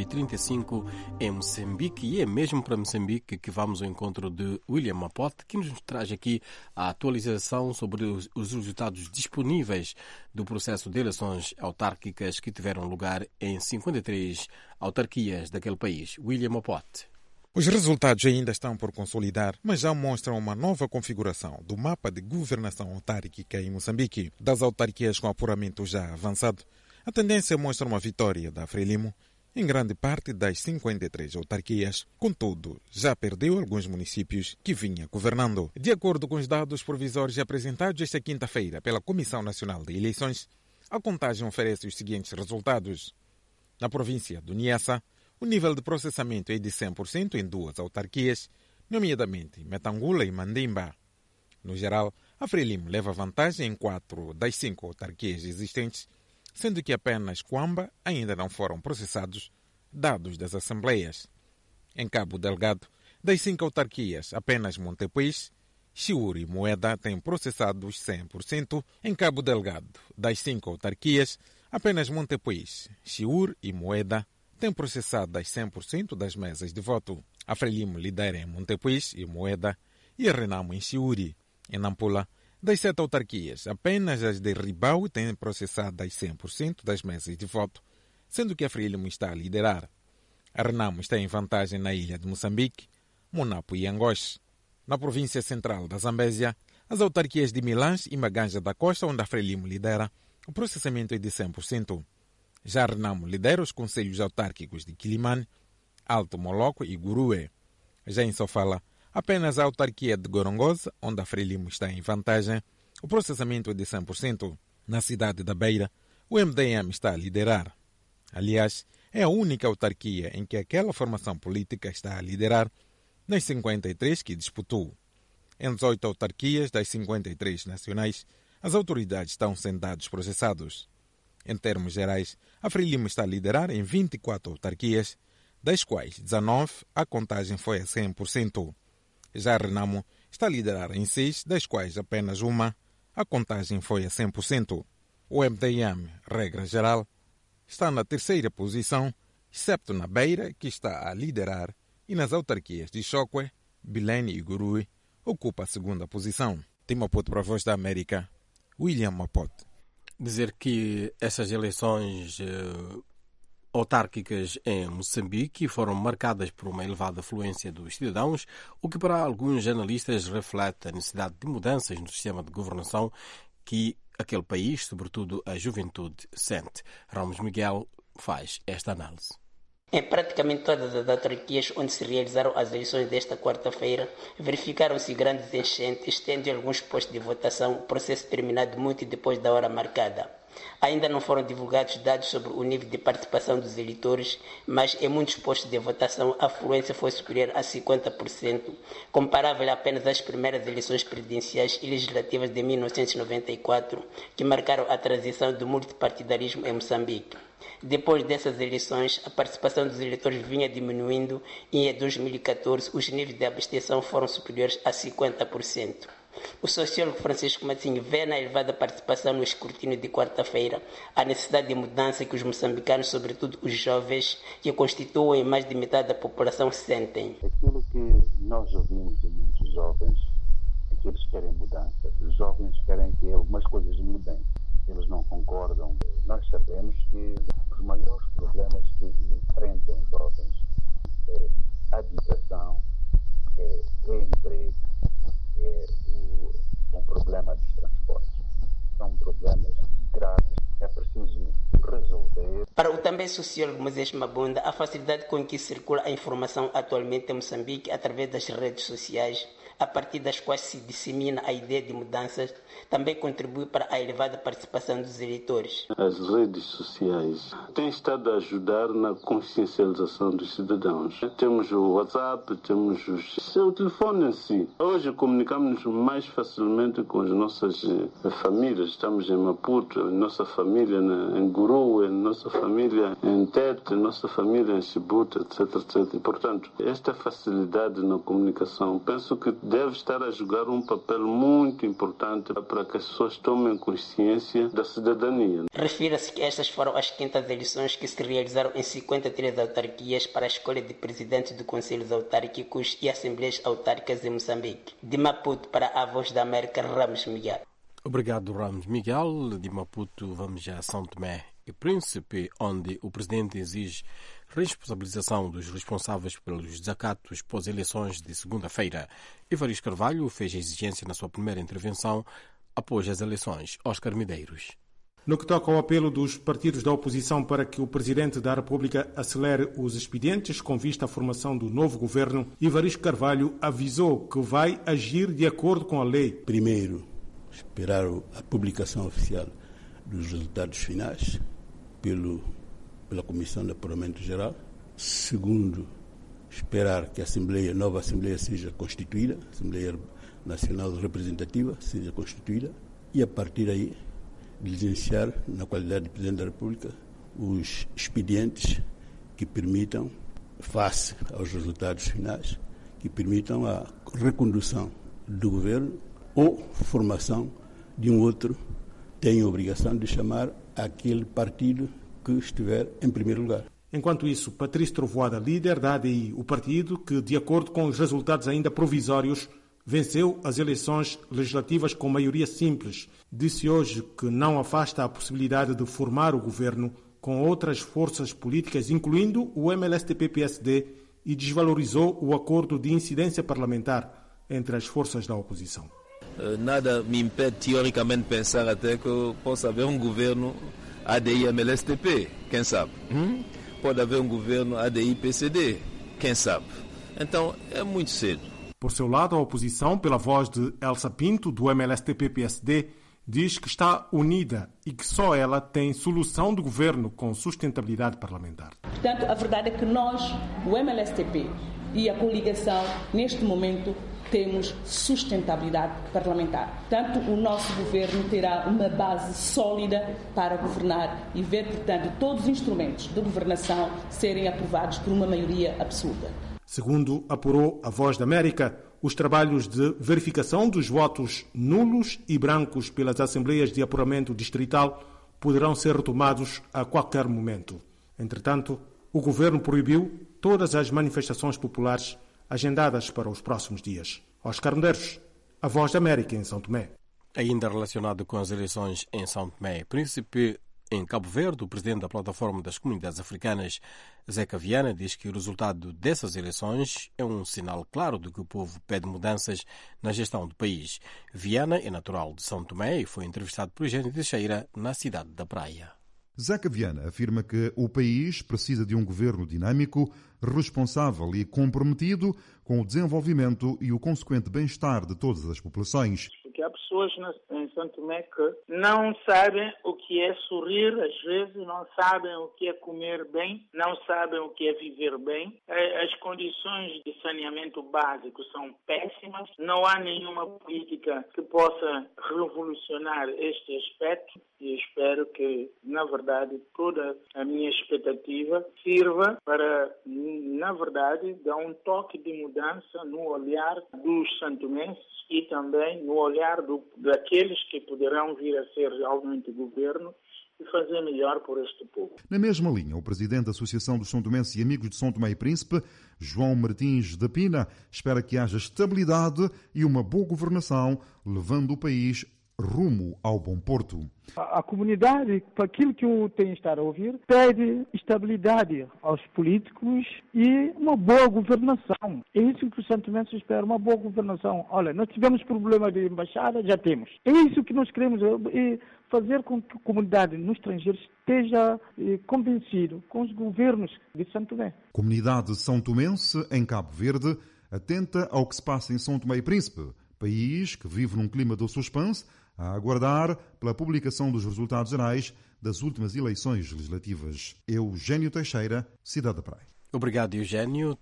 19h35 em Moçambique, e é mesmo para Moçambique que vamos ao encontro de William Mapote, que nos traz aqui a atualização sobre os resultados disponíveis do processo de eleições autárquicas que tiveram lugar em 53 autarquias daquele país. William Mapote. Os resultados ainda estão por consolidar, mas já mostram uma nova configuração do mapa de governação autárquica em Moçambique. Das autarquias com apuramento já avançado, a tendência mostra uma vitória da Frelimo em grande parte das 53 autarquias. Contudo, já perdeu alguns municípios que vinha governando. De acordo com os dados provisórios apresentados esta quinta-feira pela Comissão Nacional de Eleições, a contagem oferece os seguintes resultados. Na província do Niassa, o nível de processamento é de 100% em 2 autarquias, nomeadamente Metangula e Mandimba. No geral, a Frelimo leva vantagem em 4 das 5 autarquias existentes, sendo que apenas Quamba ainda não foram processados dados das assembleias. Em Cabo Delgado, das 5 autarquias, apenas Montepuez, Chiúr e Moeda têm processados 100%. Em Cabo Delgado, das 5 autarquias, apenas Montepuez, Chiúr e Moeda têm processado as 100% das mesas de voto. A Frelimo lidera em Montepuez e Moeda e a Renamo em Chiúri. Em Nampula, das 7 autarquias, apenas as de Ribau têm processado as 100% das mesas de voto, sendo que a Frelimo está a liderar. A Renamo está em vantagem na ilha de Moçambique, Monapo e Angoche. Na província central da Zambésia, as autarquias de Milange e Maganja da Costa, onde a Frelimo lidera, o processamento é de 100%. Já a Renamo lidera os concelhos autárquicos de Quilimane, Alto Moloco e Gurue. Já em Sofala, apenas a autarquia de Gorongosa, onde a Frelimo está em vantagem, o processamento é de 100%. Na cidade da Beira, o MDM está a liderar. Aliás, é a única autarquia em que aquela formação política está a liderar nas 53 que disputou. Em 18 autarquias das 53 nacionais, as autoridades estão sem dados processados. Em termos gerais, a Frelimo está a liderar em 24 autarquias, das quais 19 a contagem foi a 100%. Já a Renamo está a liderar em 6, das quais apenas uma a contagem foi a 100%. O MDM, regra geral, está na terceira posição, excepto na Beira, que está a liderar, e nas autarquias de Chokwe, Bilene e Gurue, ocupa a segunda posição. Tem Maputo para a Voz da América, William Maputo. Dizer que essas eleições autárquicas em Moçambique foram marcadas por uma elevada afluência dos cidadãos, o que para alguns analistas reflete a necessidade de mudanças no sistema de governação que aquele país, sobretudo a juventude, sente. Ramos Miguel faz esta análise. Em praticamente todas as autarquias onde se realizaram as eleições desta quarta-feira, verificaram-se grandes enchentes, tendo em alguns postos de votação o processo terminado muito depois da hora marcada. Ainda não foram divulgados dados sobre o nível de participação dos eleitores, mas em muitos postos de votação a afluência foi superior a 50%, comparável apenas às primeiras eleições presidenciais e legislativas de 1994, que marcaram a transição do multipartidarismo em Moçambique. Depois dessas eleições, a participação dos eleitores vinha diminuindo e em 2014 os níveis de abstenção foram superiores a 50%. O sociólogo Francisco Matinho vê na elevada participação no escrutínio de quarta-feira a necessidade de mudança que os moçambicanos, sobretudo os jovens, que constituem mais de metade da população, sentem. Aquilo que nós ouvimos de muitos jovens é que eles querem mudança. Os jovens querem que algumas coisas mudem. Eles não concordam. Nós sabemos que os maiores problemas que enfrentam os jovens é a habitação, é o emprego, é o problema dos transportes. São problemas graves, é preciso resolver. Para o também sociólogo Moisés Mabunda, a facilidade com que circula a informação atualmente em Moçambique através das redes sociais, a partir das quais se dissemina a ideia de mudanças, também contribui para a elevada participação dos eleitores. As redes sociais têm estado a ajudar na consciencialização dos cidadãos. Temos o WhatsApp, temos o telefone em si. Hoje comunicamos mais facilmente com as nossas famílias. Estamos em Maputo, nossa família em Guru, nossa família em Tete, nossa família em Chibuta, etc, etc. E, portanto, esta facilidade na comunicação, penso que deve estar a jogar um papel muito importante para que as pessoas tomem consciência da cidadania. Refira-se que estas foram as 5ª eleições que se realizaram em 53 autarquias para a escolha de presidentes de conselhos autárquicos e assembleias autárquicas em Moçambique. De Maputo para a Voz da América, Ramos Miguel. Obrigado, Ramos Miguel. De Maputo vamos já a São Tomé e Príncipe, onde o presidente exige responsabilização dos responsáveis pelos desacatos pós-eleições de segunda-feira. Evaristo Carvalho fez a exigência na sua primeira intervenção após as eleições. Oscar Medeiros. No que toca ao apelo dos partidos da oposição para que o Presidente da República acelere os expedientes com vista à formação do novo governo, Evaristo Carvalho avisou que vai agir de acordo com a lei. Primeiro, esperar a publicação oficial dos resultados finais pela Comissão de Apuramento Geral. Segundo, esperar que a nova Assembleia seja constituída, a Assembleia Nacional Representativa seja constituída, e a partir daí diligenciar, na qualidade de Presidente da República, os expedientes que permitam, face aos resultados finais, que permitam a recondução do governo ou formação de um outro. Tem a obrigação de chamar aquele partido que estiver em primeiro lugar. Enquanto isso, Patrício Trovoada, líder da ADI, o partido que, de acordo com os resultados ainda provisórios, venceu as eleições legislativas com maioria simples, disse hoje que não afasta a possibilidade de formar o governo com outras forças políticas, incluindo o MLSTP-PSD, e desvalorizou o acordo de incidência parlamentar entre as forças da oposição. Nada me impede, teoricamente, pensar até que possa haver um governo ADI-MLSTP, quem sabe? Pode haver um governo ADI-PCD, quem sabe? Então, é muito cedo. Por seu lado, a oposição, pela voz de Elsa Pinto, do MLSTP-PSD, diz que está unida e que só ela tem solução de governo com sustentabilidade parlamentar. Portanto, a verdade é que nós, o MLSTP e a coligação, neste momento, temos sustentabilidade parlamentar. Portanto, o nosso governo terá uma base sólida para governar e ver, portanto, todos os instrumentos de governação serem aprovados por uma maioria absoluta. Segundo apurou a Voz da América, os trabalhos de verificação dos votos nulos e brancos pelas Assembleias de Apuramento Distrital poderão ser retomados a qualquer momento. Entretanto, o governo proibiu todas as manifestações populares agendadas para os próximos dias. Oscar Medeiros, a Voz da América em São Tomé. Ainda relacionado com as eleições em São Tomé e Príncipe, em Cabo Verde, o presidente da Plataforma das Comunidades Africanas, Zeca Viana, diz que o resultado dessas eleições é um sinal claro de que o povo pede mudanças na gestão do país. Viana é natural de São Tomé e foi entrevistado por Eugênio Teixeira na cidade da Praia. Zeca Viana afirma que o país precisa de um governo dinâmico, responsável e comprometido com o desenvolvimento e o consequente bem-estar de todas as populações. Porque há pessoas pessoas em Santo Tomé que não sabem o que é sorrir, às vezes, não sabem o que é comer bem, não sabem o que é viver bem. As condições de saneamento básico são péssimas, não há nenhuma política que possa revolucionar este aspecto e espero que, na verdade, toda a minha expectativa sirva para, na verdade, dar um toque de mudança no olhar dos santomenses e também no olhar daqueles que poderão vir a ser realmente governo e fazer melhor por este povo. Na mesma linha, o presidente da Associação dos São Tomenses e Amigos de São Tomé e Príncipe, João Martins da Pina, espera que haja estabilidade e uma boa governação, levando o país rumo ao bom porto. A comunidade, para aquilo que eu tenho estado a ouvir, pede estabilidade aos políticos e uma boa governação. É isso que os santomenses esperam, uma boa governação. Olha, nós tivemos problema de embaixada, já temos. É isso que nós queremos, fazer com que a comunidade no estrangeiro esteja convencida com os governos de Santo Tomé. Comunidade são tomense em Cabo Verde, atenta ao que se passa em São Tomé e Príncipe, país que vive num clima de suspense, a aguardar pela publicação dos resultados gerais das últimas eleições legislativas. Eugênio Teixeira, Cidade da Praia. Obrigado, Eugênio.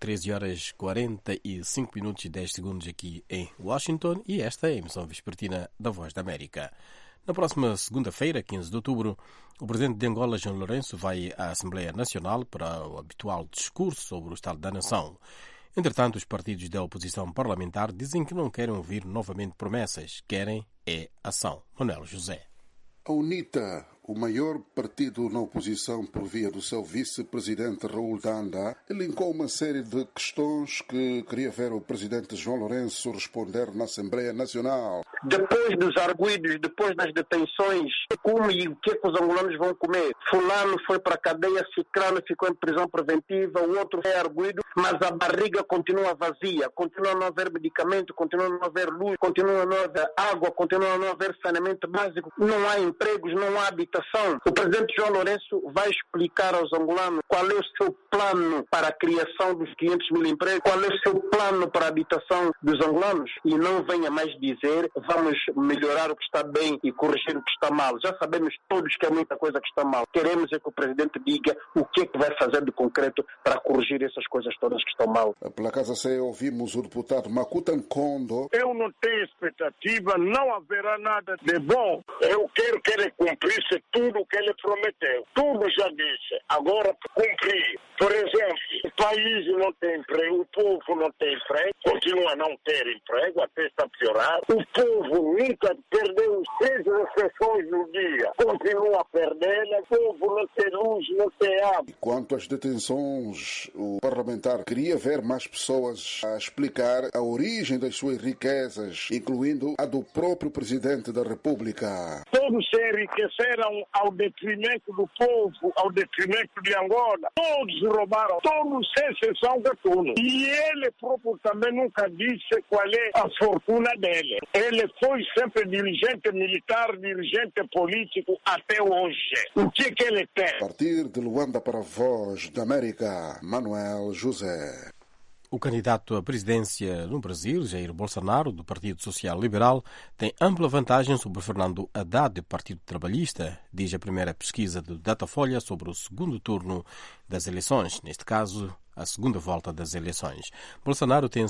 13h45 e 10 segundos aqui em Washington e esta é a emissão vespertina da Voz da América. Na próxima segunda-feira, 15 de outubro, o presidente de Angola, João Lourenço, vai à Assembleia Nacional para o habitual discurso sobre o Estado da Nação. Entretanto, os partidos da oposição parlamentar dizem que não querem ouvir novamente promessas, querem é ação. Manuel José. A UNITA, o maior partido na oposição por via do seu vice-presidente Raul Danda, elencou uma série de questões que queria ver o presidente João Lourenço responder na Assembleia Nacional. Depois dos arguidos, depois das detenções, como e o que é que os angolanos vão comer? Fulano foi para a cadeia, Cicrano ficou em prisão preventiva, o outro é arguido, mas a barriga continua vazia, continua a não haver medicamento, continua a não haver luz, continua a não haver água, continua a não haver saneamento básico, não há empregos, não há habitação. O presidente João Lourenço vai explicar aos angolanos qual é o seu plano para a criação dos 500 mil empregos, qual é o seu plano para a habitação dos angolanos e não venha mais dizer vamos melhorar o que está bem e corrigir o que está mal. Já sabemos todos que há muita coisa que está mal. Queremos é que o presidente diga o que é que vai fazer de concreto para corrigir essas coisas todas que estão mal. Pela Casa C ouvimos o deputado Makuta Nkondo. Eu não tenho expectativa, não haverá nada de bom. Eu quero que ele cumprisse tudo o que ele prometeu. Tudo já disse. Agora cumprir. Por exemplo, o país não tem emprego, o povo não tem emprego, continua a não ter emprego, até está a piorar. O povo nunca perdeu 6 refeições no dia, continua a perder, o povo não tem luz, não tem água. Quanto às detenções, o parlamentar queria ver mais pessoas a explicar a origem das suas riquezas, incluindo a do próprio presidente da República. Todos se enriqueceram ao detrimento do povo, ao detrimento de Angola. Todos roubaram, todos sem exceção de tudo. E ele próprio também nunca disse qual é a fortuna dele. Ele foi sempre dirigente militar, dirigente político até hoje. O que ele tem? A partir de Luanda para a Voz da América, Manuel José. O candidato à presidência no Brasil, Jair Bolsonaro, do Partido Social Liberal, tem ampla vantagem sobre Fernando Haddad, do Partido Trabalhista, diz a primeira pesquisa do Datafolha sobre o segundo turno das eleições, neste caso, a segunda volta das eleições. Bolsonaro tem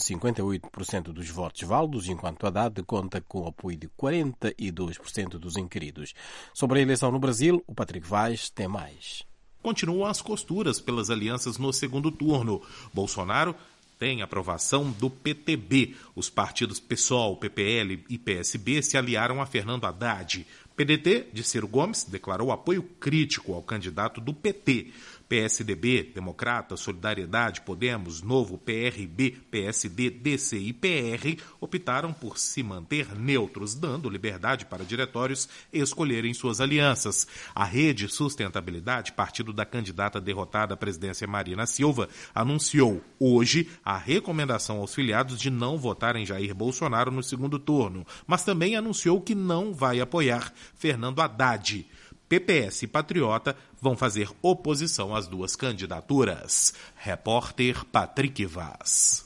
58% dos votos válidos, enquanto Haddad conta com o apoio de 42% dos inquiridos. Sobre a eleição no Brasil, o Patrick Vaz tem mais. Continuam as costuras pelas alianças no segundo turno. Bolsonaro tem aprovação do PTB. Os partidos PSOL, PPL e PSB se aliaram a Fernando Haddad. PDT, de Ciro Gomes, declarou apoio crítico ao candidato do PT. PSDB, Democrata, Solidariedade, Podemos, Novo, PRB, PSD, DC e PR optaram por se manter neutros, dando liberdade para diretórios escolherem suas alianças. A Rede Sustentabilidade, partido da candidata derrotada à presidência Marina Silva, anunciou hoje a recomendação aos filiados de não votarem Jair Bolsonaro no segundo turno, mas também anunciou que não vai apoiar Fernando Haddad. PPS e Patriota vão fazer oposição às duas candidaturas. Repórter Patrick Vaz.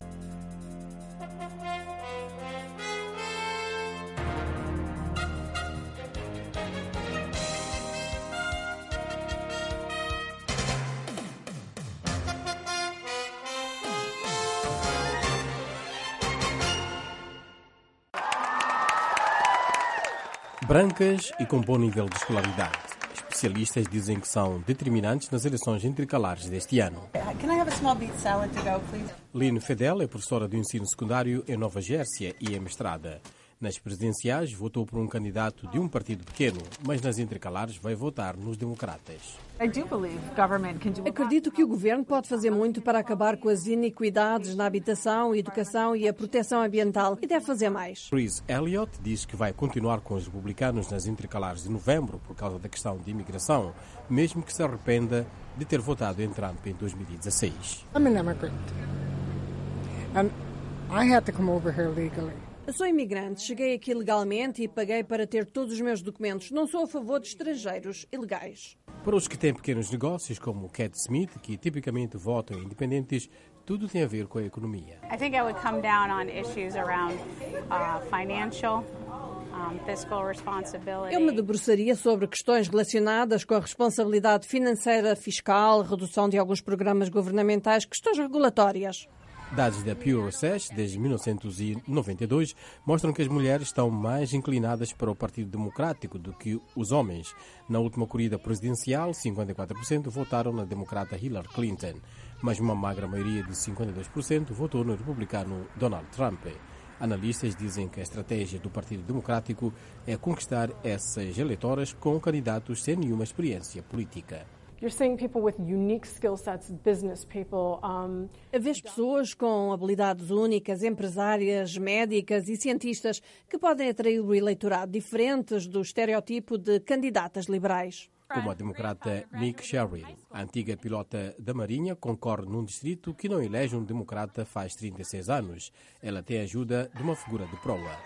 Brancas e com bom nível de escolaridade. Especialistas dizem que são determinantes nas eleições intercalares deste ano. Can I have a small beet salad to go, please? Lynn Fedel é professora do ensino secundário em Nova Jersey e é mestrada. Nas presidenciais, votou por um candidato de um partido pequeno, mas nas intercalares vai votar nos democratas. Acredito que o governo pode fazer muito para acabar com as iniquidades na habitação, educação e a proteção ambiental e deve fazer mais. Chris Elliott diz que vai continuar com os republicanos nas intercalares de novembro por causa da questão de imigração, mesmo que se arrependa de ter votado em Trump em 2016. I'm an immigrant. And I had to come over here legally. Eu sou imigrante, cheguei aqui legalmente e paguei para ter todos os meus documentos. Não sou a favor de estrangeiros ilegais. Para os que têm pequenos negócios, como Cat Smith, que tipicamente votam independentes, tudo tem a ver com a economia. I think I would come down on issues around financial, fiscal responsibility. Eu me debruçaria sobre questões relacionadas com a responsabilidade financeira fiscal, redução de alguns programas governamentais, questões regulatórias. Dados da Pew Research, desde 1992, mostram que as mulheres estão mais inclinadas para o Partido Democrático do que os homens. Na última corrida presidencial, 54% votaram na democrata Hillary Clinton, mas uma magra maioria de 52% votou no republicano Donald Trump. Analistas dizem que a estratégia do Partido Democrático é conquistar essas eleitoras com candidatos sem nenhuma experiência política. You're seeing people with unique skill sets, business people. Vês pessoas com habilidades únicas, empresárias, médicas e cientistas que podem atrair o eleitorado diferentes do estereotipo de candidatas liberais. Como a democrata Nick Sherrill, a antiga pilota da Marinha, concorre num distrito que não elege um democrata faz 36 anos. Ela tem a ajuda de uma figura de proa.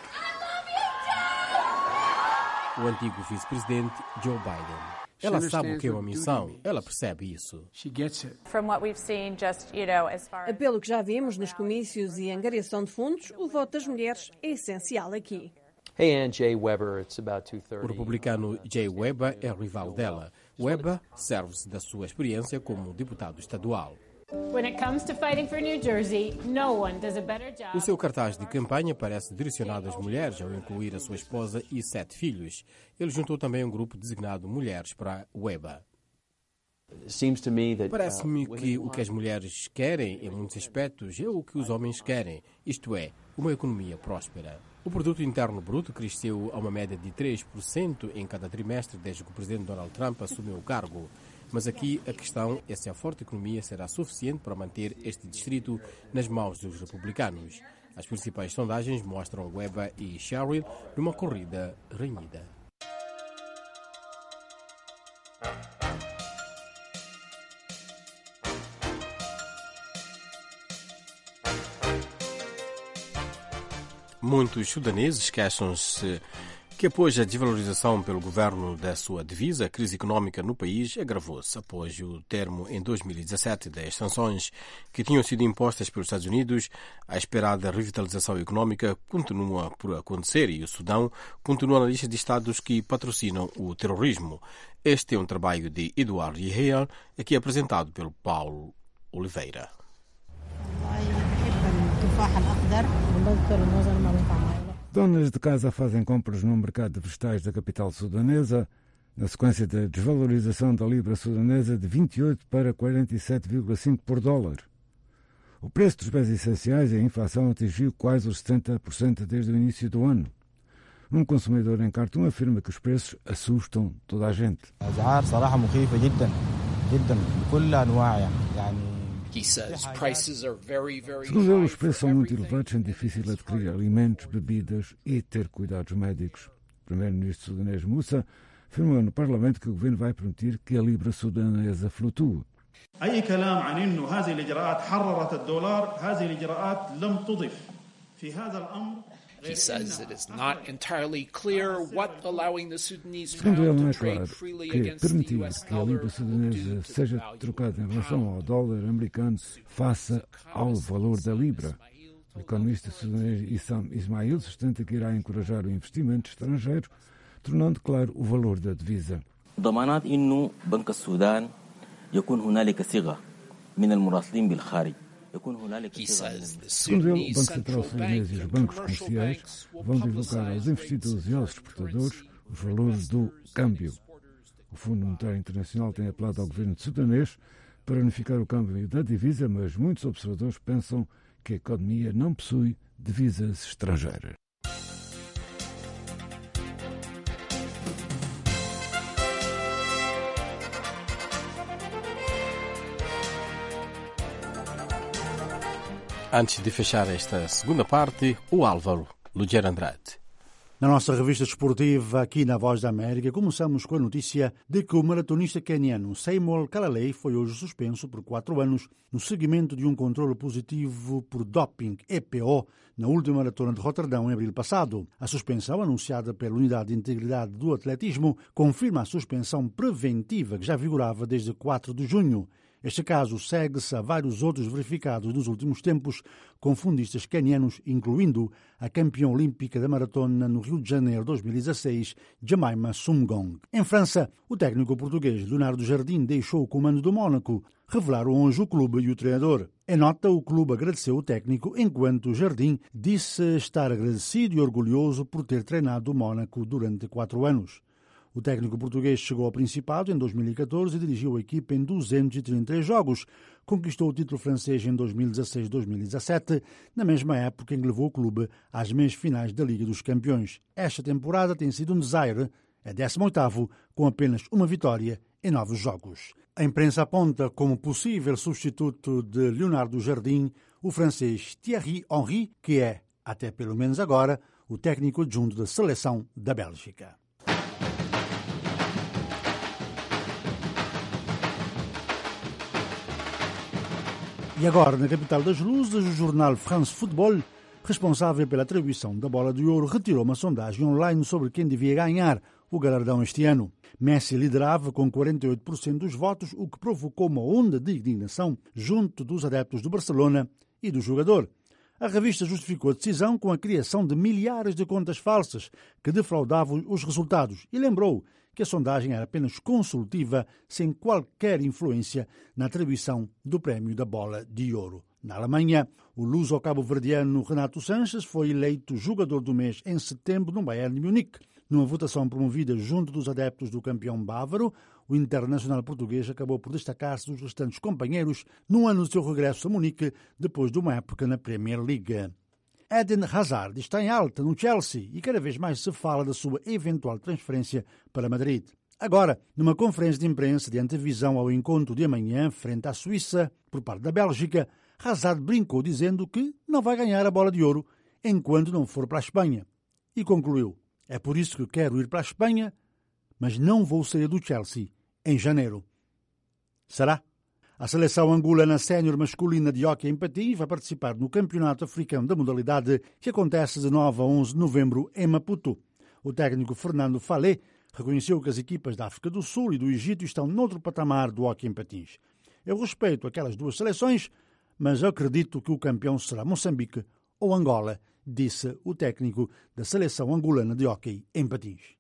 O antigo vice-presidente Joe Biden. Ela sabe o que é uma missão, ela percebe isso. Pelo que já vimos nos comícios e angariação de fundos, o voto das mulheres é essencial aqui. O republicano Jay Weber é rival dela. Weber serve-se da sua experiência como deputado estadual. O seu cartaz de campanha parece direcionado às mulheres ao incluir a sua esposa e 7 filhos. Ele juntou também um grupo designado Mulheres para Weber. Parece-me que o que as mulheres querem, em muitos aspectos, é o que os homens querem, isto é, uma economia próspera. O produto interno bruto cresceu a uma média de 3% em cada trimestre desde que o presidente Donald Trump assumiu o cargo. Mas aqui a questão é se a forte economia será suficiente para manter este distrito nas mãos dos republicanos. As principais sondagens mostram Weber e Sherrill numa corrida renhida. Muitos sudaneses queixam-se que após a desvalorização pelo governo da sua divisa, a crise económica no país agravou-se após o termo em 2017 das sanções que tinham sido impostas pelos Estados Unidos. A esperada revitalização económica continua por acontecer e o Sudão continua na lista de estados que patrocinam o terrorismo. Este é um trabalho de Eduardo Yehia, aqui apresentado pelo Paulo Oliveira. Donas de casa fazem compras no mercado de vegetais da capital sudanesa, na sequência da desvalorização da libra sudanesa de 28 para 47,5 por dólar. O preço dos bens essenciais e a inflação atingiu quase os 70% desde o início do ano. Um consumidor em Khartoum afirma que os preços assustam toda a gente. Segundo ele, os preços são muito elevados, sendo difícil adquirir alimentos, bebidas e ter cuidados médicos. O primeiro-ministro sudanês Moussa afirmou no Parlamento que o governo vai permitir que a libra sudanesa flutue. أي كلام عن إنه هذه الإجراءات حررت الدولار هذه الإجراءات لم تضف في هذا الأمر. He says it is not entirely clear what allowing the Sudanese Segundo ele, pound não to é trade claro freely que against the permitir US que a dollar libra sudanesa seja trocada em relação ao dólar americano face ao valor da libra. O economista sudanês Issam Ismail sustenta que irá encorajar o investimento estrangeiro, tornando claro o valor da divisa. ضمانات إنه بنك السودان يكون هنالك صيغة من المراسلين بالخارج He says the Segundo ele, o Sudanese Banco Central Central Bank Sudanês e os and bancos commercial comerciais banks will vão divulgar aos publicize investidores e aos exportadores os valores do câmbio. O Fundo Monetário Internacional tem apelado ao governo sudanês para unificar o câmbio da divisa, mas muitos observadores pensam que a economia não possui divisas estrangeiras. Antes de fechar esta segunda parte, o Álvaro Lugero Andrade. Na nossa revista desportiva, aqui na Voz da América, começamos com a notícia de que o maratonista queniano Samuel Kalalei foi hoje suspenso por 4 anos no seguimento de um controle positivo por doping EPO na última maratona de Roterdão em abril passado. A suspensão, anunciada pela Unidade de Integridade do Atletismo, confirma a suspensão preventiva que já vigorava desde 4 de junho. Este caso segue-se a vários outros verificados nos últimos tempos com fundistas quenianos, incluindo a campeã olímpica da maratona no Rio de Janeiro 2016, Jemima Sumgong. Em França, o técnico português Leonardo Jardim deixou o comando do Mónaco, revelaram hoje o clube e o treinador. Em nota, o clube agradeceu o técnico, enquanto Jardim disse estar agradecido e orgulhoso por ter treinado o Mónaco durante 4 anos. O técnico português chegou ao Principado em 2014 e dirigiu a equipa em 233 jogos. Conquistou o título francês em 2016-2017, na mesma época em que levou o clube às meias finais da Liga dos Campeões. Esta temporada tem sido um desire, é 18º, com apenas uma vitória em 9 jogos. A imprensa aponta como possível substituto de Leonardo Jardim o francês Thierry Henry, que é, até pelo menos agora, o técnico adjunto da seleção da Bélgica. E agora, na capital das luzes, o jornal France Football, responsável pela atribuição da Bola de Ouro, retirou uma sondagem online sobre quem devia ganhar o galardão este ano. Messi liderava com 48% dos votos, o que provocou uma onda de indignação junto dos adeptos do Barcelona e do jogador. A revista justificou a decisão com a criação de milhares de contas falsas que defraudavam os resultados e lembrou que a sondagem era apenas consultiva, sem qualquer influência na atribuição do prémio da Bola de Ouro. Na Alemanha, o luso-cabo-verdiano Renato Sanches foi eleito jogador do mês em setembro no Bayern de Munique. Numa votação promovida junto dos adeptos do campeão bávaro, o internacional português acabou por destacar-se dos restantes companheiros no ano do seu regresso a Munique, depois de uma época na Premier League. Eden Hazard está em alta no Chelsea e cada vez mais se fala da sua eventual transferência para Madrid. Agora, numa conferência de imprensa de antevisão ao encontro de amanhã frente à Suíça, por parte da Bélgica, Hazard brincou dizendo que não vai ganhar a Bola de Ouro enquanto não for para a Espanha. E concluiu: é por isso que quero ir para a Espanha, mas não vou sair do Chelsea em janeiro. Será? A seleção angolana sénior masculina de hóquei em patins vai participar no Campeonato Africano da modalidade que acontece de 9 a 11 de novembro em Maputo. O técnico Fernando Falé reconheceu que as equipas da África do Sul e do Egito estão noutro patamar do hóquei em patins. Eu respeito aquelas duas seleções, mas acredito que o campeão será Moçambique ou Angola, disse o técnico da seleção angolana de hóquei em patins.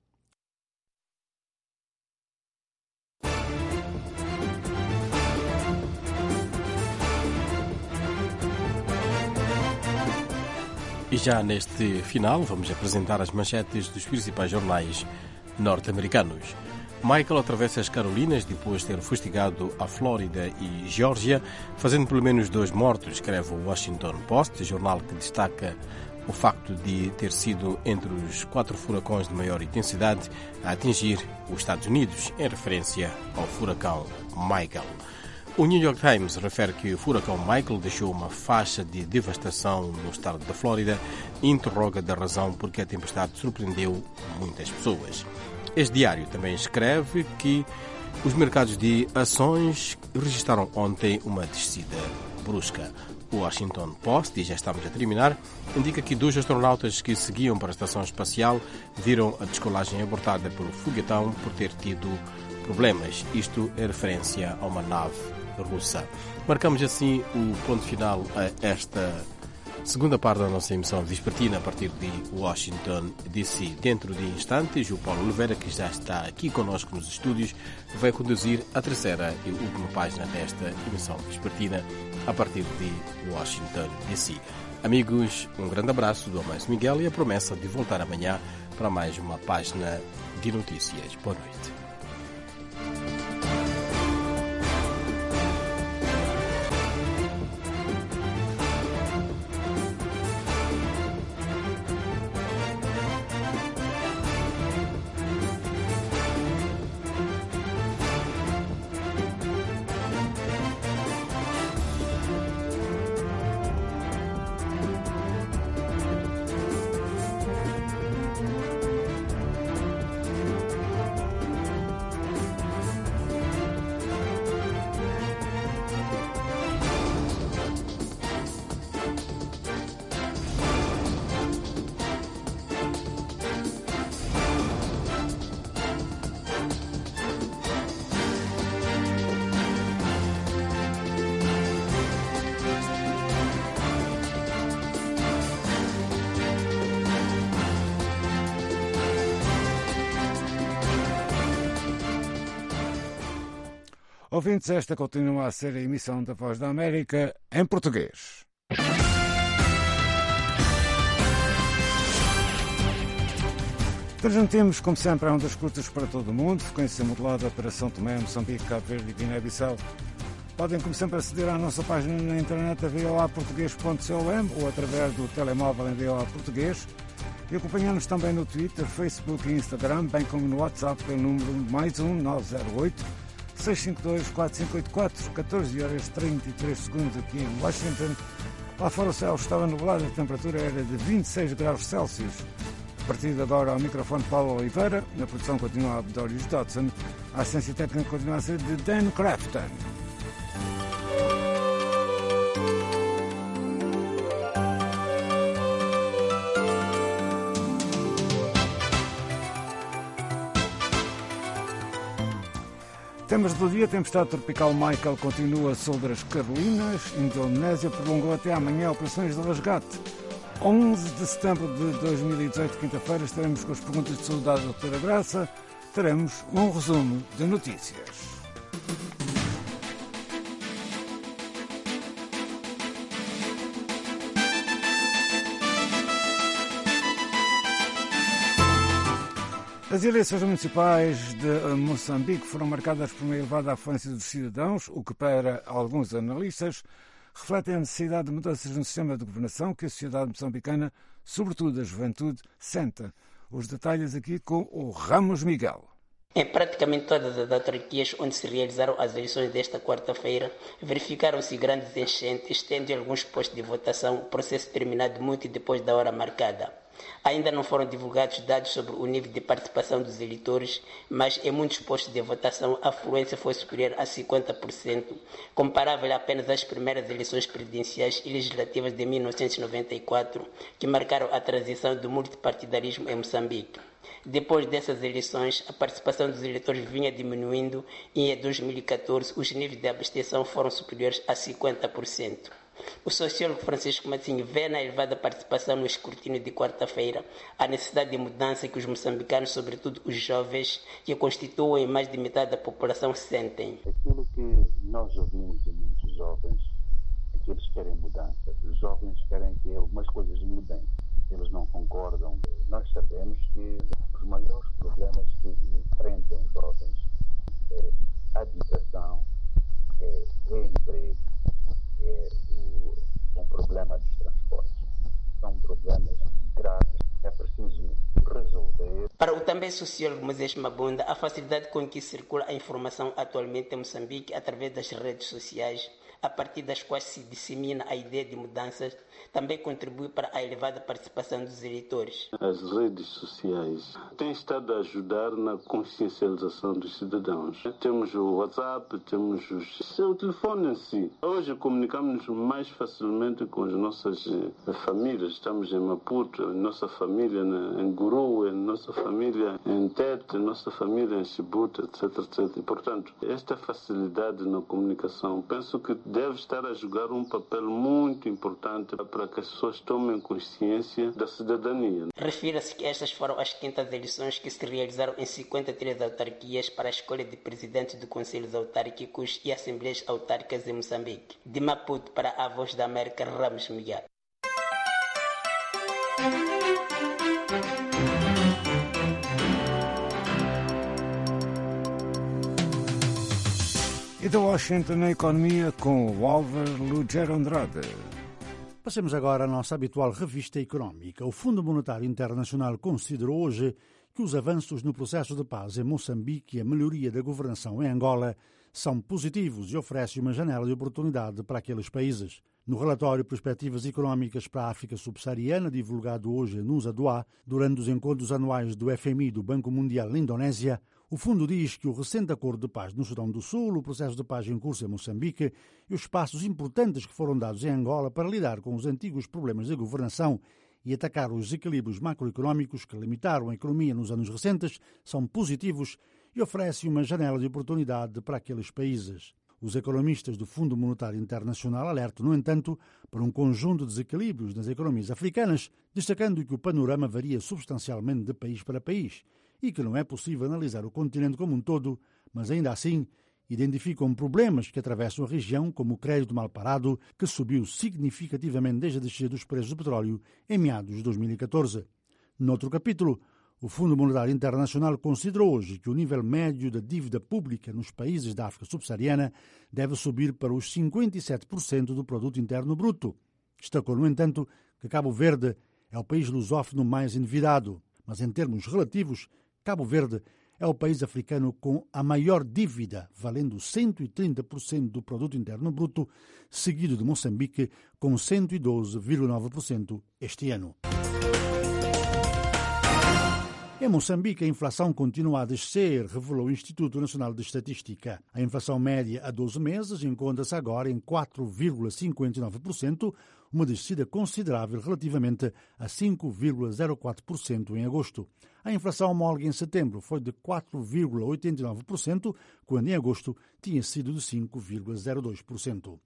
E já neste final vamos apresentar as manchetes dos principais jornais norte-americanos. Michael atravessa as Carolinas depois de ter fustigado a Flórida e Geórgia, fazendo pelo menos 2 mortos, escreve o Washington Post, jornal que destaca o facto de ter sido entre os 4 furacões de maior intensidade a atingir os Estados Unidos, em referência ao furacão Michael. O New York Times refere que o furacão Michael deixou uma faixa de devastação no estado da Flórida e interroga da razão porque a tempestade surpreendeu muitas pessoas. Este diário também escreve que os mercados de ações registraram ontem uma descida brusca. O Washington Post, e já estamos a terminar, indica que 2 astronautas que seguiam para a estação espacial viram a descolagem abortada pelo foguetão por ter tido problemas. Isto é referência a uma nave russa. Marcamos assim o ponto final a esta segunda parte da nossa emissão vespertina a partir de Washington DC. Dentro de instantes, o Paulo Oliveira, que já está aqui connosco nos estúdios, vai conduzir a terceira e última página desta emissão vespertina a partir de Washington, D.C. Amigos, um grande abraço do Amâncio Miguel e a promessa de voltar amanhã para mais uma página de notícias. Boa noite. Ouvintes, esta continua a ser a emissão da Voz da América em português. Transmitimos, como sempre, a ondas curtas para todo o mundo, frequência modulada para São Tomé, Moçambique, Cabo Verde e Guiné-Bissau. Podem, como sempre, aceder à nossa página na internet a voaportugues.com ou através do telemóvel em VOA Português e acompanhar-nos também no Twitter, Facebook e Instagram, bem como no WhatsApp pelo número +1 908 652-4584, 14h33 aqui em Washington. Lá fora o céu estava nublado, a temperatura era de 26 graus Celsius. A partir de agora ao microfone Paulo Oliveira, na produção continua a Doris Dodson, a assistência técnica continua a ser de Dan Crafton. Temas do dia: tempestade tropical Michael continua sobre as Carolinas, Indonésia prolongou até amanhã operações de resgate. 11 de setembro de 2018, quinta-feira, estaremos com as perguntas de saúde da doutora Graça, teremos um resumo de notícias. As eleições municipais de Moçambique foram marcadas por uma elevada afluência dos cidadãos, o que para alguns analistas reflete a necessidade de mudanças no sistema de governação que a sociedade moçambicana, sobretudo a juventude, sente. Os detalhes aqui com o Ramos Miguel. Em praticamente todas as autarquias onde se realizaram as eleições desta quarta-feira, verificaram-se grandes enchentes, tendo em alguns postos de votação o processo terminado muito depois da hora marcada. Ainda não foram divulgados dados sobre o nível de participação dos eleitores, mas em muitos postos de votação a afluência foi superior a 50%, comparável apenas às primeiras eleições presidenciais e legislativas de 1994, que marcaram a transição do multipartidarismo em Moçambique. Depois dessas eleições, a participação dos eleitores vinha diminuindo e em 2014 os níveis de abstenção foram superiores a 50%. O sociólogo Francisco Matinho vê na elevada participação no escrutínio de quarta-feira a necessidade de mudança que os moçambicanos, sobretudo os jovens, que constituem mais de metade da população, sentem. Aquilo que nós ouvimos de muitos jovens é que eles querem mudança. Os jovens querem que algumas coisas mudem. Eles não concordam. Nós sabemos que os maiores problemas que enfrentam os jovens é a habitação, é o emprego, é o problema dos transportes. São problemas graves, é preciso resolver. Para o também sociólogo Moisés Mabunda, a facilidade com que circula a informação atualmente em Moçambique através das redes sociais, a partir das quais se dissemina a ideia de mudanças, também contribui para a elevada participação dos eleitores. As redes sociais têm estado a ajudar na consciencialização dos cidadãos. Temos o WhatsApp, temos o telefone em si. Hoje comunicamos mais facilmente com as nossas famílias. Estamos em Maputo, nossa família em Guru, nossa família em Tete, nossa família em Chibuta, etc, etc. E, portanto, esta facilidade na comunicação, penso que deve estar a jogar um papel muito importante para que as pessoas tomem consciência da cidadania. Refira-se que estas foram as 5ª eleições que se realizaram em 53 autarquias para a escolha de presidentes de conselhos autárquicos e assembleias autárquicas em Moçambique. De Maputo para a Voz da América, Ramos Miguel. E de Washington, na economia, com o Álvaro Lugero Andrade. Passemos agora à nossa habitual revista económica. O Fundo Monetário Internacional considerou hoje que os avanços no processo de paz em Moçambique e a melhoria da governação em Angola são positivos e oferecem uma janela de oportunidade para aqueles países. No relatório Perspectivas Económicas para a África Subsaariana, divulgado hoje em Nusa Dua, durante os encontros anuais do FMI do Banco Mundial na Indonésia, o fundo diz que o recente acordo de paz no Sudão do Sul, o processo de paz em curso em Moçambique e os passos importantes que foram dados em Angola para lidar com os antigos problemas de governação e atacar os desequilíbrios macroeconómicos que limitaram a economia nos anos recentes são positivos e oferecem uma janela de oportunidade para aqueles países. Os economistas do Fundo Monetário Internacional alertam, no entanto, para um conjunto de desequilíbrios nas economias africanas, destacando que o panorama varia substancialmente de país para país e que não é possível analisar o continente como um todo, mas ainda assim identificam problemas que atravessam a região, como o crédito mal parado, que subiu significativamente desde a descida dos preços do petróleo em meados de 2014. Noutro capítulo, o Fundo Monetário Internacional considerou hoje que o nível médio da dívida pública nos países da África Subsaariana deve subir para os 57% do produto interno bruto. Destacou, no entanto, que Cabo Verde é o país lusófono mais endividado, mas em termos relativos, Cabo Verde é o país africano com a maior dívida, valendo 130% do produto interno bruto, seguido de Moçambique com 112,9% este ano. Em Moçambique, a inflação continua a descer, revelou o Instituto Nacional de Estatística. A inflação média a 12 meses encontra-se agora em 4,59%, uma descida considerável relativamente a 5,04% em agosto. A inflação homóloga em setembro foi de 4,89%, quando em agosto tinha sido de 5,02%.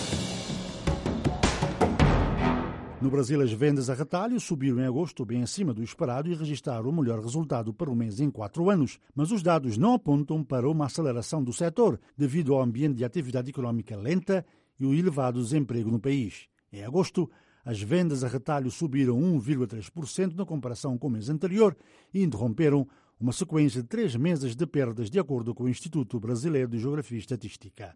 No Brasil, as vendas a retalho subiram em agosto bem acima do esperado e registraram o melhor resultado para o mês em 4 anos. Mas os dados não apontam para uma aceleração do setor, devido ao ambiente de atividade económica lenta e o elevado desemprego no país. Em agosto, as vendas a retalho subiram 1,3% na comparação com o mês anterior e interromperam uma sequência de 3 meses de perdas, de acordo com o Instituto Brasileiro de Geografia e Estatística.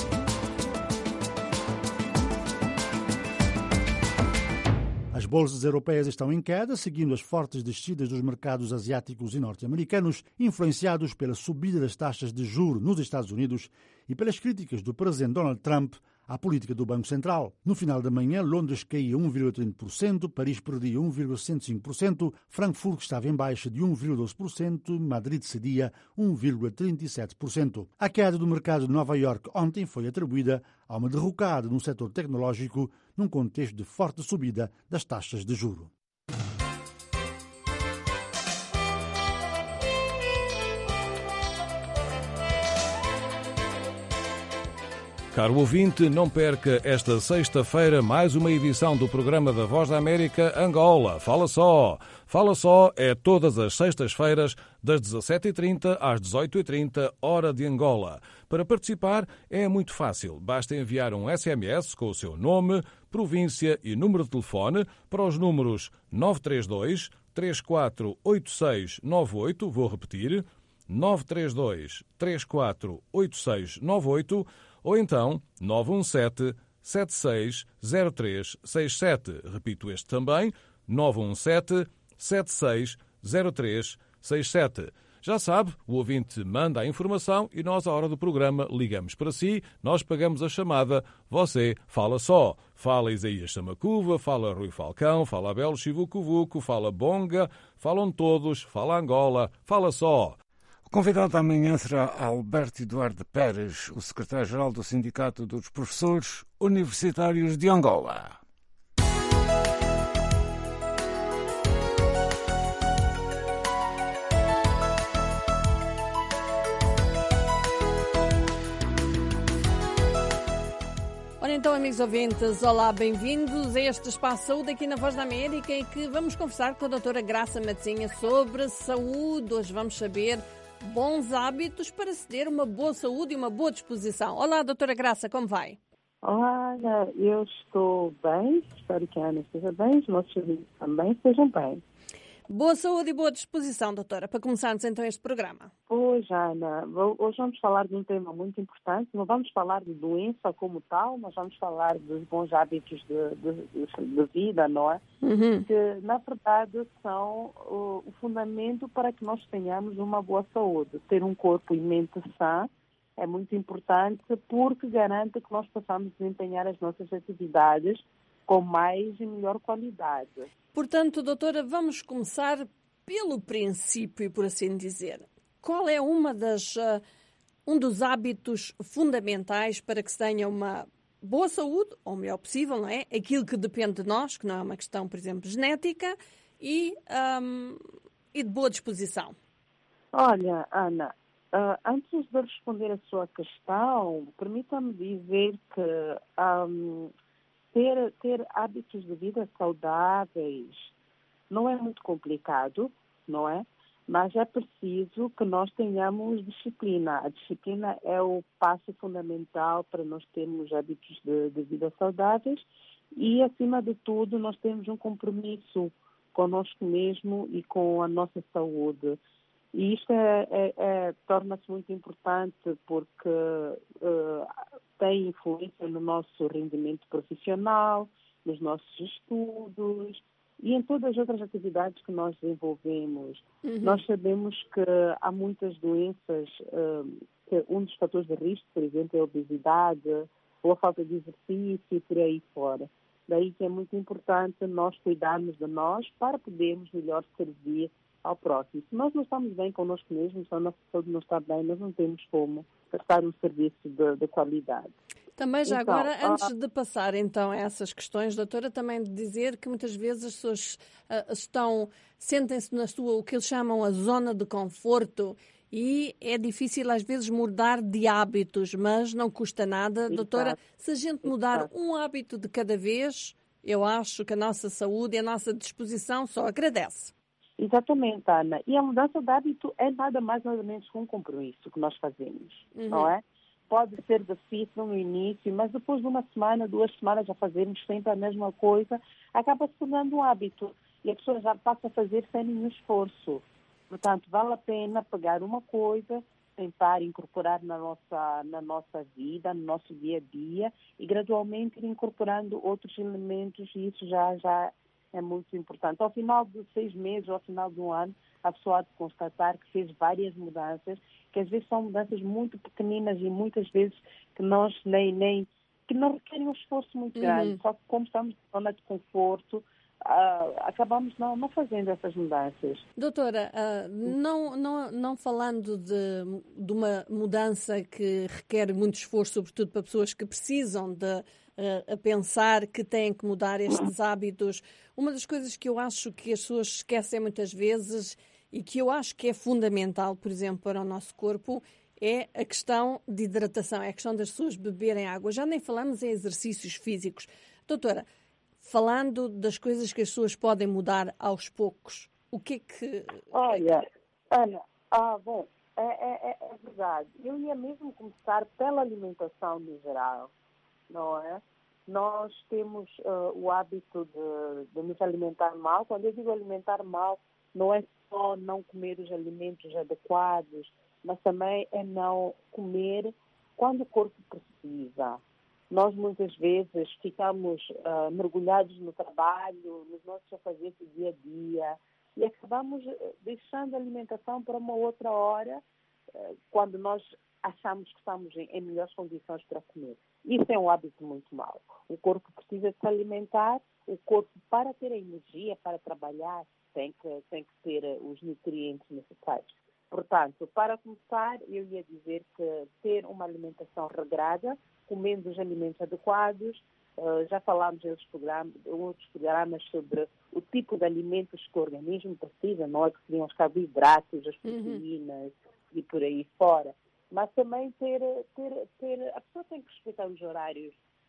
As bolsas europeias estão em queda, seguindo as fortes descidas dos mercados asiáticos e norte-americanos, influenciados pela subida das taxas de juros nos Estados Unidos e pelas críticas do presidente Donald Trump à política do Banco Central. No final da manhã, Londres caía 1,30%, Paris perdia 1,65%, Frankfurt estava em baixa de 1,12%, Madrid cedia 1,37%. A queda do mercado de Nova Iorque ontem foi atribuída a uma derrocada no setor tecnológico num contexto de forte subida das taxas de juros. Caro ouvinte, não perca esta sexta-feira mais uma edição do programa da Voz da América Angola. Fala Só! Fala Só é todas as sextas-feiras, das 17h30 às 18h30, hora de Angola. Para participar é muito fácil. Basta enviar um SMS com o seu nome, província e número de telefone para os números 932 348698, vou repetir, 932 348698, ou então 917-760367. Repito este também, 917-760367. Já sabe, o ouvinte manda a informação e nós, à hora do programa, ligamos para si, nós pagamos a chamada, você fala só. Fala Isaías Samacuva, fala Rui Falcão, fala Abel Chivucuvuco, fala Bonga, falam todos, fala Angola, fala só. O convidado amanhã será Alberto Eduardo Pérez, o secretário-geral do Sindicato dos Professores Universitários de Angola. Ora então, amigos ouvintes, olá, bem-vindos a este Espaço Saúde aqui na Voz da América, em que vamos conversar com a doutora Graça Matezinha sobre saúde. Hoje vamos saber bons hábitos para se ter uma boa saúde e uma boa disposição. Olá, doutora Graça, como vai? Olha, eu estou bem, espero que a Ana esteja bem, os nossos ouvintes também estejam bem. Boa saúde e boa disposição, doutora, para começarmos então este programa. Pois, Ana, hoje vamos falar de um tema muito importante. Não vamos falar de doença como tal, mas vamos falar dos bons hábitos de vida, não é? Uhum. Que, na verdade, são o fundamento para que nós tenhamos uma boa saúde. Ter um corpo e mente sã é muito importante porque garante que nós possamos desempenhar as nossas atividades com mais e melhor qualidade. Portanto, doutora, vamos começar pelo princípio, por assim dizer. Qual é um dos hábitos fundamentais para que se tenha uma boa saúde, ou o melhor possível, não é? Aquilo que depende de nós, que não é uma questão, por exemplo, genética, e de boa disposição. Olha, Ana, antes de responder a sua questão, permita-me dizer que ter hábitos de vida saudáveis não é muito complicado, não é? Mas é preciso que nós tenhamos disciplina. A disciplina é o passo fundamental para nós termos hábitos de vida saudáveis e, acima de tudo, nós temos um compromisso conosco mesmo e com a nossa saúde. E isto torna-se muito importante porque tem influência no nosso rendimento profissional, nos nossos estudos e em todas as outras atividades que nós desenvolvemos. Uhum. Nós sabemos que há muitas doenças, que um dos fatores de risco, por exemplo, é a obesidade ou a falta de exercício e por aí fora. Daí que é muito importante nós cuidarmos de nós para podermos melhor servir ao próximo. Se nós não estamos bem connosco mesmos, se a nossa saúde não está bem, nós não temos como prestar um serviço de qualidade. Também já então, agora, antes de passar então a essas questões, doutora, também de dizer que muitas vezes as pessoas sentem-se na sua, o que eles chamam a zona de conforto, e é difícil às vezes mudar de hábitos, mas não custa nada. Exato. Doutora, se a gente mudar um hábito de cada vez, eu acho que a nossa saúde e a nossa disposição só agradece. Exatamente, Ana. E a mudança de hábito é nada mais nada menos que um compromisso que nós fazemos, não é? Pode ser difícil no início, mas depois de uma semana, 2 semanas a fazermos sempre a mesma coisa, acaba se tornando um hábito e a pessoa já passa a fazer sem nenhum esforço. Portanto, vale a pena pegar uma coisa, tentar incorporar na nossa vida, no nosso dia a dia e gradualmente ir incorporando outros elementos e isso já é muito importante. Ao final de 6 meses ou ao final de um ano, a pessoa há de constatar que fez várias mudanças, que às vezes são mudanças muito pequeninas e muitas vezes que nós que não requerem um esforço muito grande. Só que como estamos na zona de conforto, acabamos não fazendo essas mudanças. Doutora, não falando de uma mudança que requer muito esforço, sobretudo para pessoas que precisam a pensar que têm que mudar estes hábitos, uma das coisas que eu acho que as pessoas esquecem muitas vezes e que eu acho que é fundamental, por exemplo, para o nosso corpo, é a questão de hidratação, é a questão das pessoas beberem água. Já nem falamos em exercícios físicos. Doutora, falando das coisas que as pessoas podem mudar aos poucos, o que é que... Olha, Ana, é verdade. Eu ia mesmo começar pela alimentação no geral, não é? Nós temos o hábito de nos alimentar mal. Quando eu digo alimentar mal, não é só não comer os alimentos adequados, mas também é não comer quando o corpo precisa. Nós muitas vezes ficamos mergulhados no trabalho, nos nossos afazeres do dia a dia e acabamos deixando a alimentação para uma outra hora quando nós achamos que estamos em melhores condições para comer. Isso é um hábito muito mau. O corpo precisa de se alimentar, o corpo, para ter a energia para trabalhar, tem que ter os nutrientes necessários. Portanto, para começar, eu ia dizer que ter uma alimentação regrada, comendo os alimentos adequados, já falámos em outros programas sobre o tipo de alimentos que o organismo precisa, não é? Que seriam os carboidratos, as proteínas e por aí fora. Mas também a pessoa tem que respeitar os horários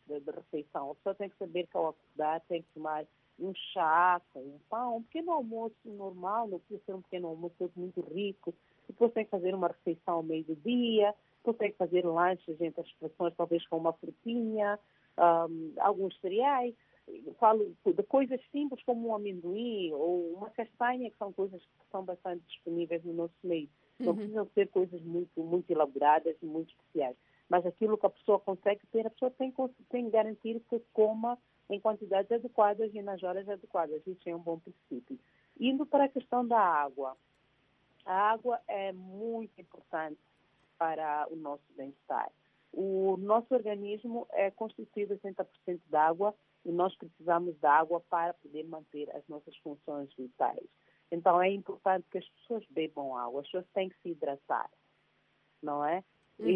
de refeição. A pessoa tem que saber que ao acordar tem que tomar um chá com um pão, um pequeno almoço normal, não precisa ser um pequeno almoço muito rico. Depois tem que fazer uma refeição ao meio do dia, depois tem que fazer lanches entre as refeições, talvez com uma frutinha, alguns cereais. Falo de coisas simples como um amendoim ou uma castanha, que são coisas que são bastante disponíveis no nosso meio. Não precisam ser coisas muito, muito elaboradas e muito especiais. Mas aquilo que a pessoa consegue ter, a pessoa tem que garantir que coma em quantidades adequadas e nas horas adequadas. Isso é um bom princípio. Indo para a questão da água. A água é muito importante para o nosso bem-estar. O nosso organismo é constituído 80% de água e nós precisamos da água para poder manter as nossas funções vitais. Então, é importante que as pessoas bebam água, as pessoas têm que se hidratar, não é?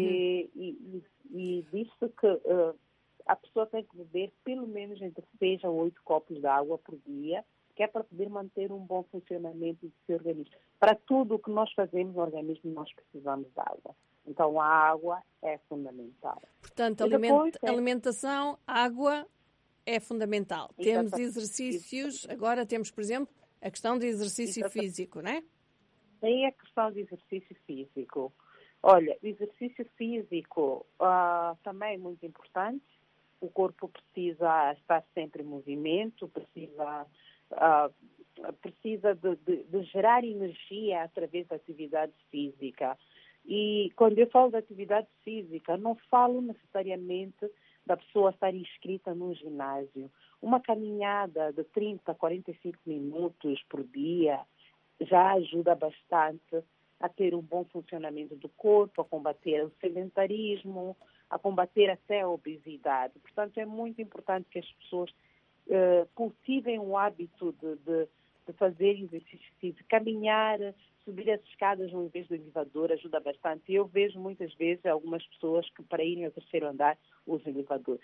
E diz-se que a pessoa tem que beber pelo menos entre 6 a 8 copos de água por dia, que é para poder manter um bom funcionamento do seu organismo. Para tudo o que nós fazemos no organismo, nós precisamos de água. Então, a água é fundamental. Portanto, alimentação, água é fundamental. Temos exercícios, agora temos, por exemplo, a questão do exercício físico, não é? Tem a questão do exercício físico. Olha, o exercício físico também é muito importante. O corpo precisa estar sempre em movimento, precisa de gerar energia através da atividade física. E quando eu falo de atividade física, não falo necessariamente da pessoa estar inscrita num ginásio. Uma caminhada de 30 a 45 minutos por dia já ajuda bastante a ter um bom funcionamento do corpo, a combater o sedentarismo, a combater até a obesidade. Portanto, é muito importante que as pessoas cultivem o hábito de fazer exercício físico, caminhar, subir as escadas ao invés do elevador ajuda bastante. Eu vejo muitas vezes algumas pessoas que para irem ao terceiro andar usam o elevador.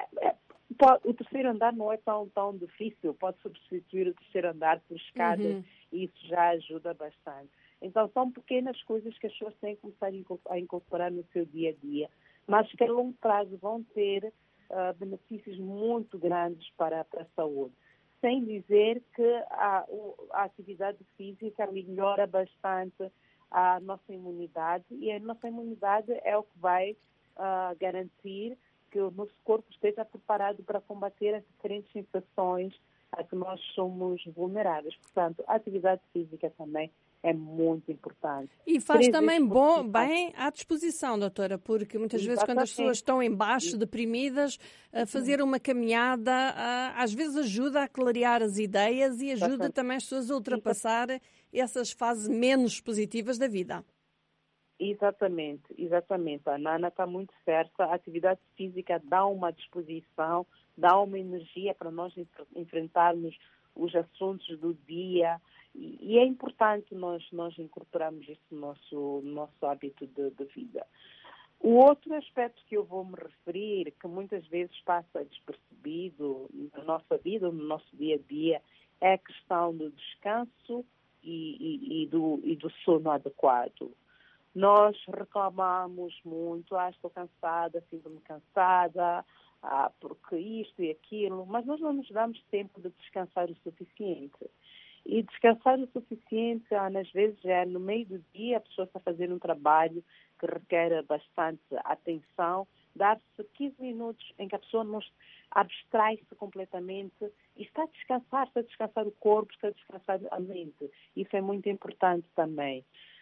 O terceiro andar não é tão difícil, pode substituir o terceiro andar por escadas e isso já ajuda bastante. Então são pequenas coisas que as pessoas têm que começar a incorporar no seu dia a dia, mas que a longo prazo vão ter benefícios muito grandes para a saúde. Sem dizer que a atividade física melhora bastante a nossa imunidade e a nossa imunidade é o que vai garantir que o nosso corpo esteja preparado para combater as diferentes infecções a que nós somos vulneráveis. Portanto, a atividade física também é muito importante. E faz também bem à disposição, doutora, porque muitas vezes quando as pessoas estão em baixo, deprimidas, fazer uma caminhada às vezes ajuda a clarear as ideias e ajuda também as pessoas a ultrapassar essas fases menos positivas da vida. Exatamente. A Nana está muito certa. A atividade física dá uma disposição, dá uma energia para nós enfrentarmos os assuntos do dia. E é importante nós incorporarmos isso no nosso hábito de vida. O outro aspecto que eu vou me referir, que muitas vezes passa despercebido na nossa vida, no nosso dia a dia, é a questão do descanso e do sono adequado. Nós reclamamos muito, estou cansada, sinto-me cansada, porque isto e aquilo, mas nós não nos damos tempo de descansar o suficiente. E descansar o suficiente, às vezes, no meio do dia, a pessoa está fazendo um trabalho que requer bastante atenção, dar-se 15 minutos em que a pessoa não abstrai-se completamente e está a descansar o corpo, está a descansar a mente. Isso é muito importante também.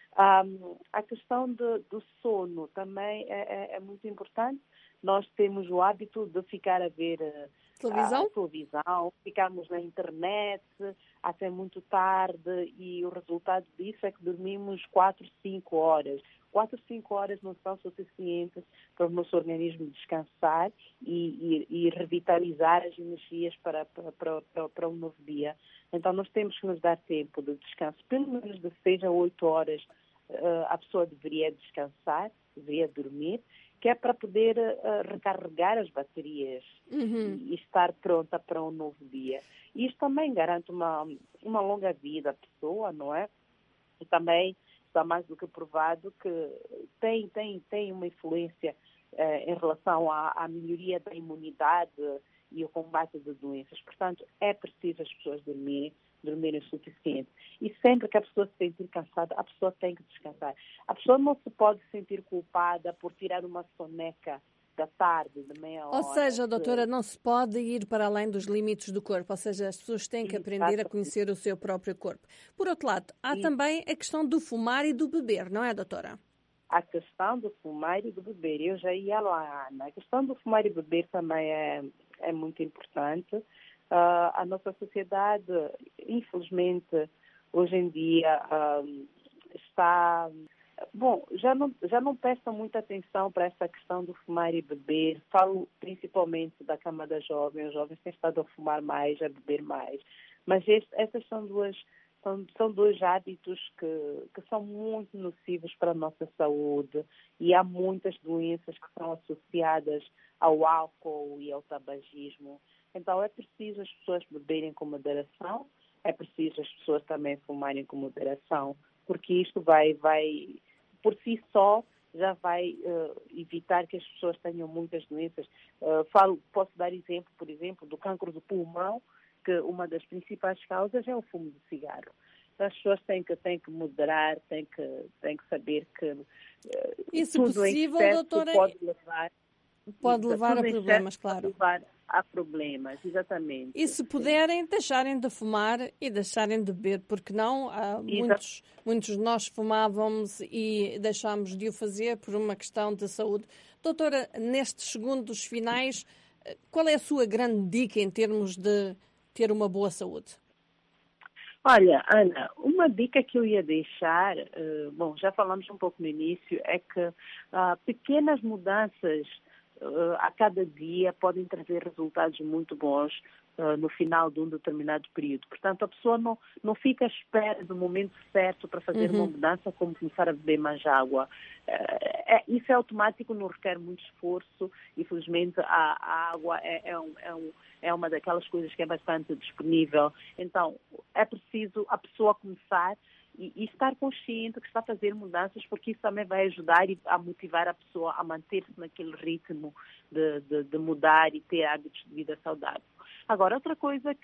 A questão do sono também é muito importante. Nós temos o hábito de ficar a ver televisão, ficarmos na internet até muito tarde e o resultado disso é que dormimos 4, 5 horas. 4, 5 horas não são suficientes para o nosso organismo descansar e revitalizar as energias para um novo dia. Então nós temos que nos dar tempo de descanso, pelo menos de 6 a 8 horas a pessoa deveria descansar, deveria dormir, que é para poder recarregar as baterias e estar pronta para um novo dia. E isto também garante uma longa vida à pessoa, não é? E também está mais do que provado que tem uma influência em relação à melhoria da imunidade e o combate de doenças. Portanto, é preciso as pessoas dormirem o suficiente. E sempre que a pessoa se sentir cansada, a pessoa tem que descansar. A pessoa não se pode sentir culpada por tirar uma soneca da tarde, de meia hora. Ou seja, doutora, não se pode ir para além dos limites do corpo. Ou seja, as pessoas têm que aprender a conhecer o seu próprio corpo. Por outro lado, há também a questão do fumar e do beber, não é, doutora? A questão do fumar e do beber, eu já ia lá, Ana. A questão do fumar e beber também é muito importante. A nossa sociedade, infelizmente, hoje em dia está... Bom, já não presta muita atenção para essa questão do fumar e beber. Falo principalmente da cama da jovem. Os jovens têm estado a fumar mais, a beber mais. Mas essas são dois hábitos que são muito nocivos para a nossa saúde, e há muitas doenças que são associadas ao álcool e ao tabagismo. Então é preciso as pessoas beberem com moderação, é preciso as pessoas também fumarem com moderação, porque isto vai por si só, já vai evitar que as pessoas tenham muitas doenças. Posso dar exemplo, por exemplo, do cancro do pulmão, que uma das principais causas é o fumo de cigarro. Então, as pessoas têm que moderar, têm que saber que isso tudo possível, em excesso doutora, pode levar a problemas, claro. Pode levar a problemas, exatamente. E se puderem, deixarem de fumar e deixarem de beber, porque não? Muitos de nós fumávamos e deixámos de o fazer por uma questão de saúde. Doutora, nestes segundos finais, qual é a sua grande dica em termos de ter uma boa saúde? Olha, Ana, uma dica que eu ia deixar, bom, já falamos um pouco no início, é que pequenas mudanças a cada dia podem trazer resultados muito bons no final de um determinado período. Portanto, a pessoa não fica à espera do momento certo para fazer uma mudança, como começar a beber mais água. Isso é automático, não requer muito esforço. Infelizmente, a água é uma daquelas coisas que é bastante disponível. Então, é preciso a pessoa começar e estar consciente que está a fazer mudanças, porque isso também vai ajudar a motivar a pessoa a manter-se naquele ritmo de mudar e ter hábitos de vida saudável. Agora, outra coisa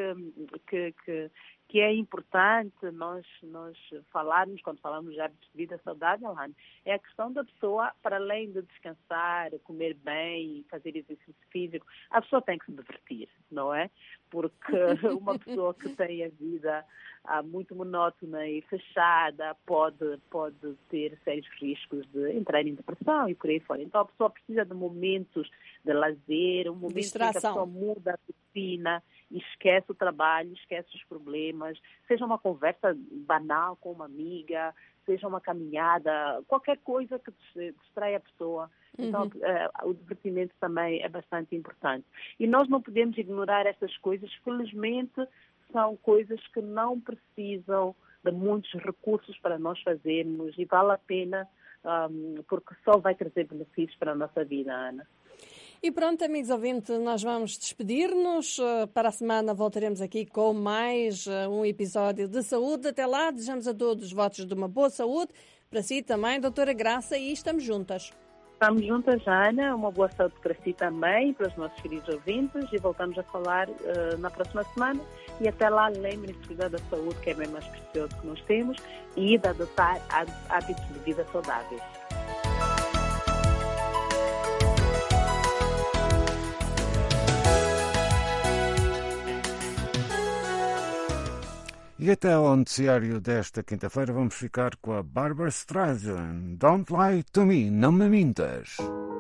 que é importante nós falarmos, quando falamos de hábitos de vida saudável, é a questão da pessoa, para além de descansar, comer bem e fazer exercício físico, a pessoa tem que se divertir, não é? Porque uma pessoa que tem a vida muito monótona e fechada pode ter sérios riscos de entrar em depressão e por aí fora. Então a pessoa precisa de momentos de lazer, um momento em que a pessoa muda a rotina e esquece o trabalho, esquece os problemas, seja uma conversa banal com uma amiga, seja uma caminhada, qualquer coisa que distraia a pessoa. Então, o divertimento também é bastante importante. E nós não podemos ignorar essas coisas. Felizmente, são coisas que não precisam de muitos recursos para nós fazermos e vale a pena, porque só vai trazer benefícios para a nossa vida, Ana. E pronto, amigos ouvintes, nós vamos despedir-nos. Para a semana voltaremos aqui com mais um episódio de saúde. Até lá, desejamos a todos votos de uma boa saúde. Para si também, doutora Graça, e estamos juntas. Estamos juntas, Ana. Uma boa saúde para si também, para os nossos queridos ouvintes. E voltamos a falar na próxima semana. E até lá, lembrem-se de cuidar da saúde, que é bem mais precioso que nós temos, e de adotar hábitos de vida saudáveis. E até ao noticiário desta quinta-feira vamos ficar com a Barbra Streisand. Don't lie to me, não me mintas.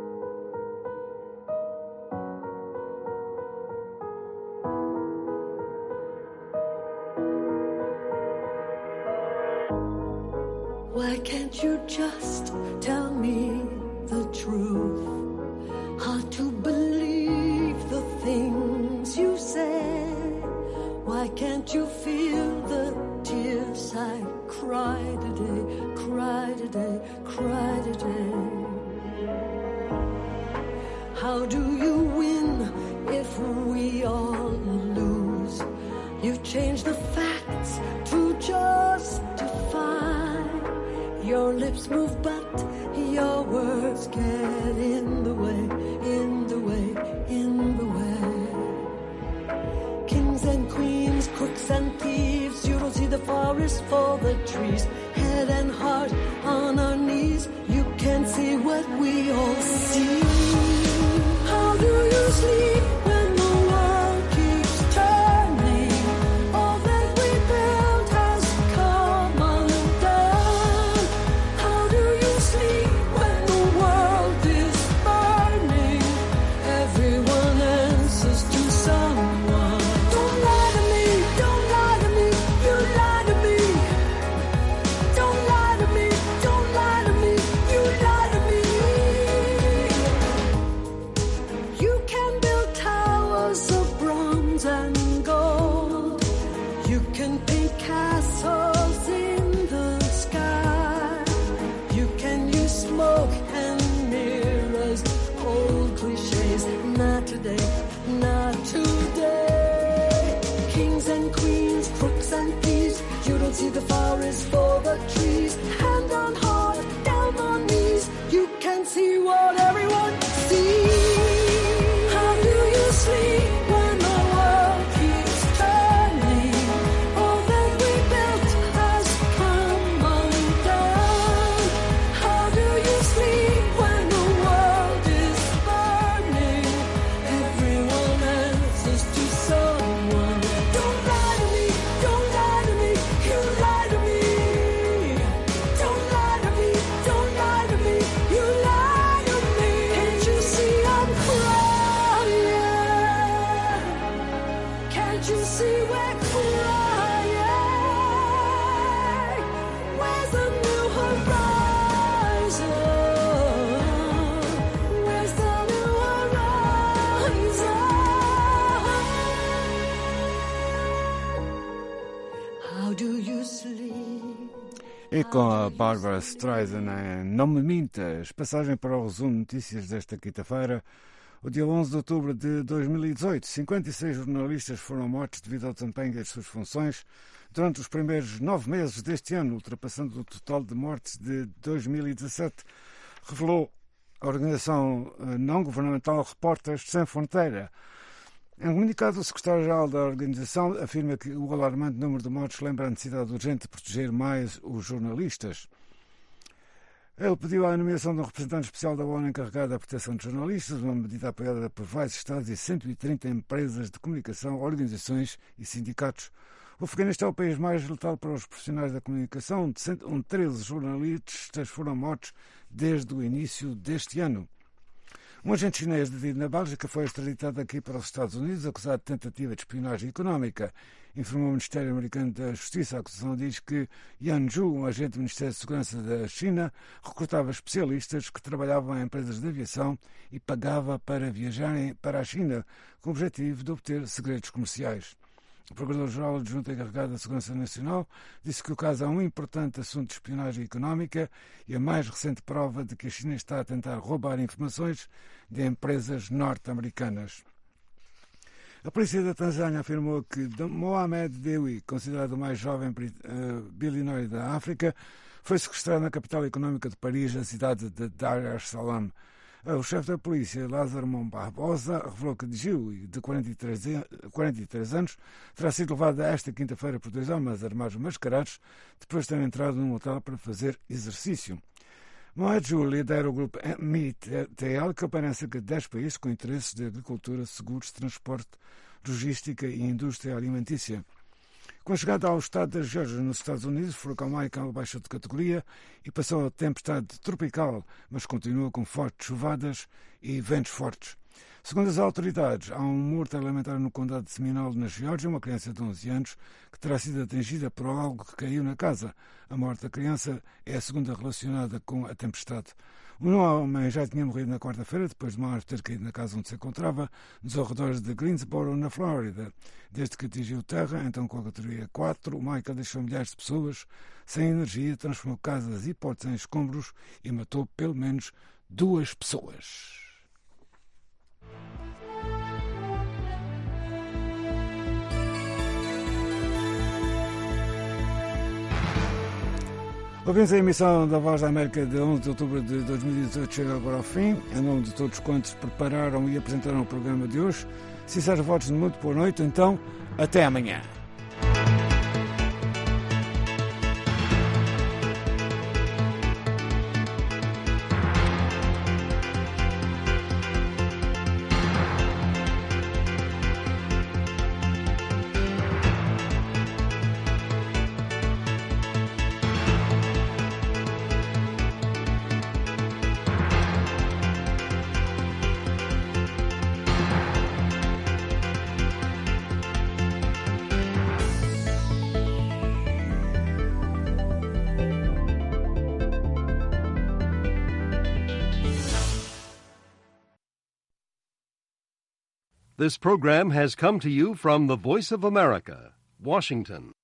Why can't you just tell me the truth? Hard to believe the things you say. Why can't you feel the tears I cry today, cry today, cry today? How do you win if we all lose? You change the facts to justify. Your lips move but your words get in the forest for the trees. Head and heart on our knees, you can see what we all see. How do you sleep when the world keeps turning? All that we built has come undone. How do you sleep when the world is burning? Everyone answers to someone. Don't lie to me, don't lie to me, you lie to me. Don't lie to me, don't lie to me, you lie to me. You can build towers of bronze and gold. You can paint castles in the sky. You can use smoke and mirrors, old cliches. Not today, not today. Kings and queens, crooks and thieves. You don't see the forest for the trees. Hand on heart, down on knees. You can see what everyone sees. How do you sleep when the world keeps turning? All that we built has come undone. How do you sleep when the world is burning? Everyone answers to someone. Don't lie to me, don't lie to me, you lie to me. Don't lie to me, don't lie to me, you lie to me. Can't you see I'm crying? Can't you see we're crying? Where's the new horizon? Where's the new horizon? How do you sleep? E com a Barbara Streisand em Não Me Mintas, passagem para o resumo de notícias desta quinta-feira, o dia 11 de outubro de 2018. 56 jornalistas foram mortos devido ao desempenho das suas funções durante os primeiros 9 meses deste ano, ultrapassando o total de mortes de 2017, revelou a organização não-governamental Repórteres Sem Fronteira. Em comunicado, o secretário-geral da organização afirma que o alarmante número de mortes lembra a necessidade urgente de proteger mais os jornalistas. Ele pediu a nomeação de um representante especial da ONU encarregado da proteção de jornalistas, uma medida apoiada por vários Estados e 130 empresas de comunicação, organizações e sindicatos. O Afeganistão é o país mais letal para os profissionais da comunicação, onde 13 jornalistas foram mortos desde o início deste ano. Um agente chinês detido na Bélgica foi extraditado aqui para os Estados Unidos, acusado de tentativa de espionagem económica, informou o Ministério Americano da Justiça. A acusação diz que Yan Zhu, um agente do Ministério de Segurança da China, recrutava especialistas que trabalhavam em empresas de aviação e pagava para viajarem para a China, com o objetivo de obter segredos comerciais. O Procurador-Geral Adjunto encarregado da Segurança Nacional disse que o caso é um importante assunto de espionagem económica e a mais recente prova de que a China está a tentar roubar informações de empresas norte-americanas. A polícia da Tanzânia afirmou que Mohamed Dewi, considerado o mais jovem bilionário da África, foi sequestrado na capital económica de Paris, a cidade de Dar es Salaam. O chefe da polícia, Lázaro Barbosa, revelou que Dewi, de 43 anos, terá sido levado esta quinta-feira por 2 homens armados mascarados, depois de ter entrado num hotel para fazer exercício. Mohamed Dewi lidera o grupo MITL, que opera em cerca de 10 países com interesses de agricultura, seguros, transporte, logística e indústria alimentícia. Com a chegada ao estado da Geórgia, nos Estados Unidos, o furacão Michael baixou de categoria e passou a tempestade tropical, mas continua com fortes chuvadas e ventos fortes. Segundo as autoridades, há um morto elementar no condado de Seminole, na Geórgia, uma criança de 11 anos, que terá sido atingida por algo que caiu na casa. A morte da criança é a segunda relacionada com a tempestade. Um homem já tinha morrido na quarta-feira, depois de uma árvore ter caído na casa onde se encontrava, nos arredores de Greensboro, na Flórida. Desde que atingiu terra, então com a categoria 4, o Michael deixou milhares de pessoas sem energia, transformou casas e portos em escombros e matou pelo menos 2 pessoas. Ouvimos a emissão da Voz da América de 11 de outubro de 2018, chega agora ao fim. Em nome de todos quantos prepararam e apresentaram o programa de hoje, sinceros votos de muito boa noite, então, até amanhã. This program has come to you from the Voice of America, Washington.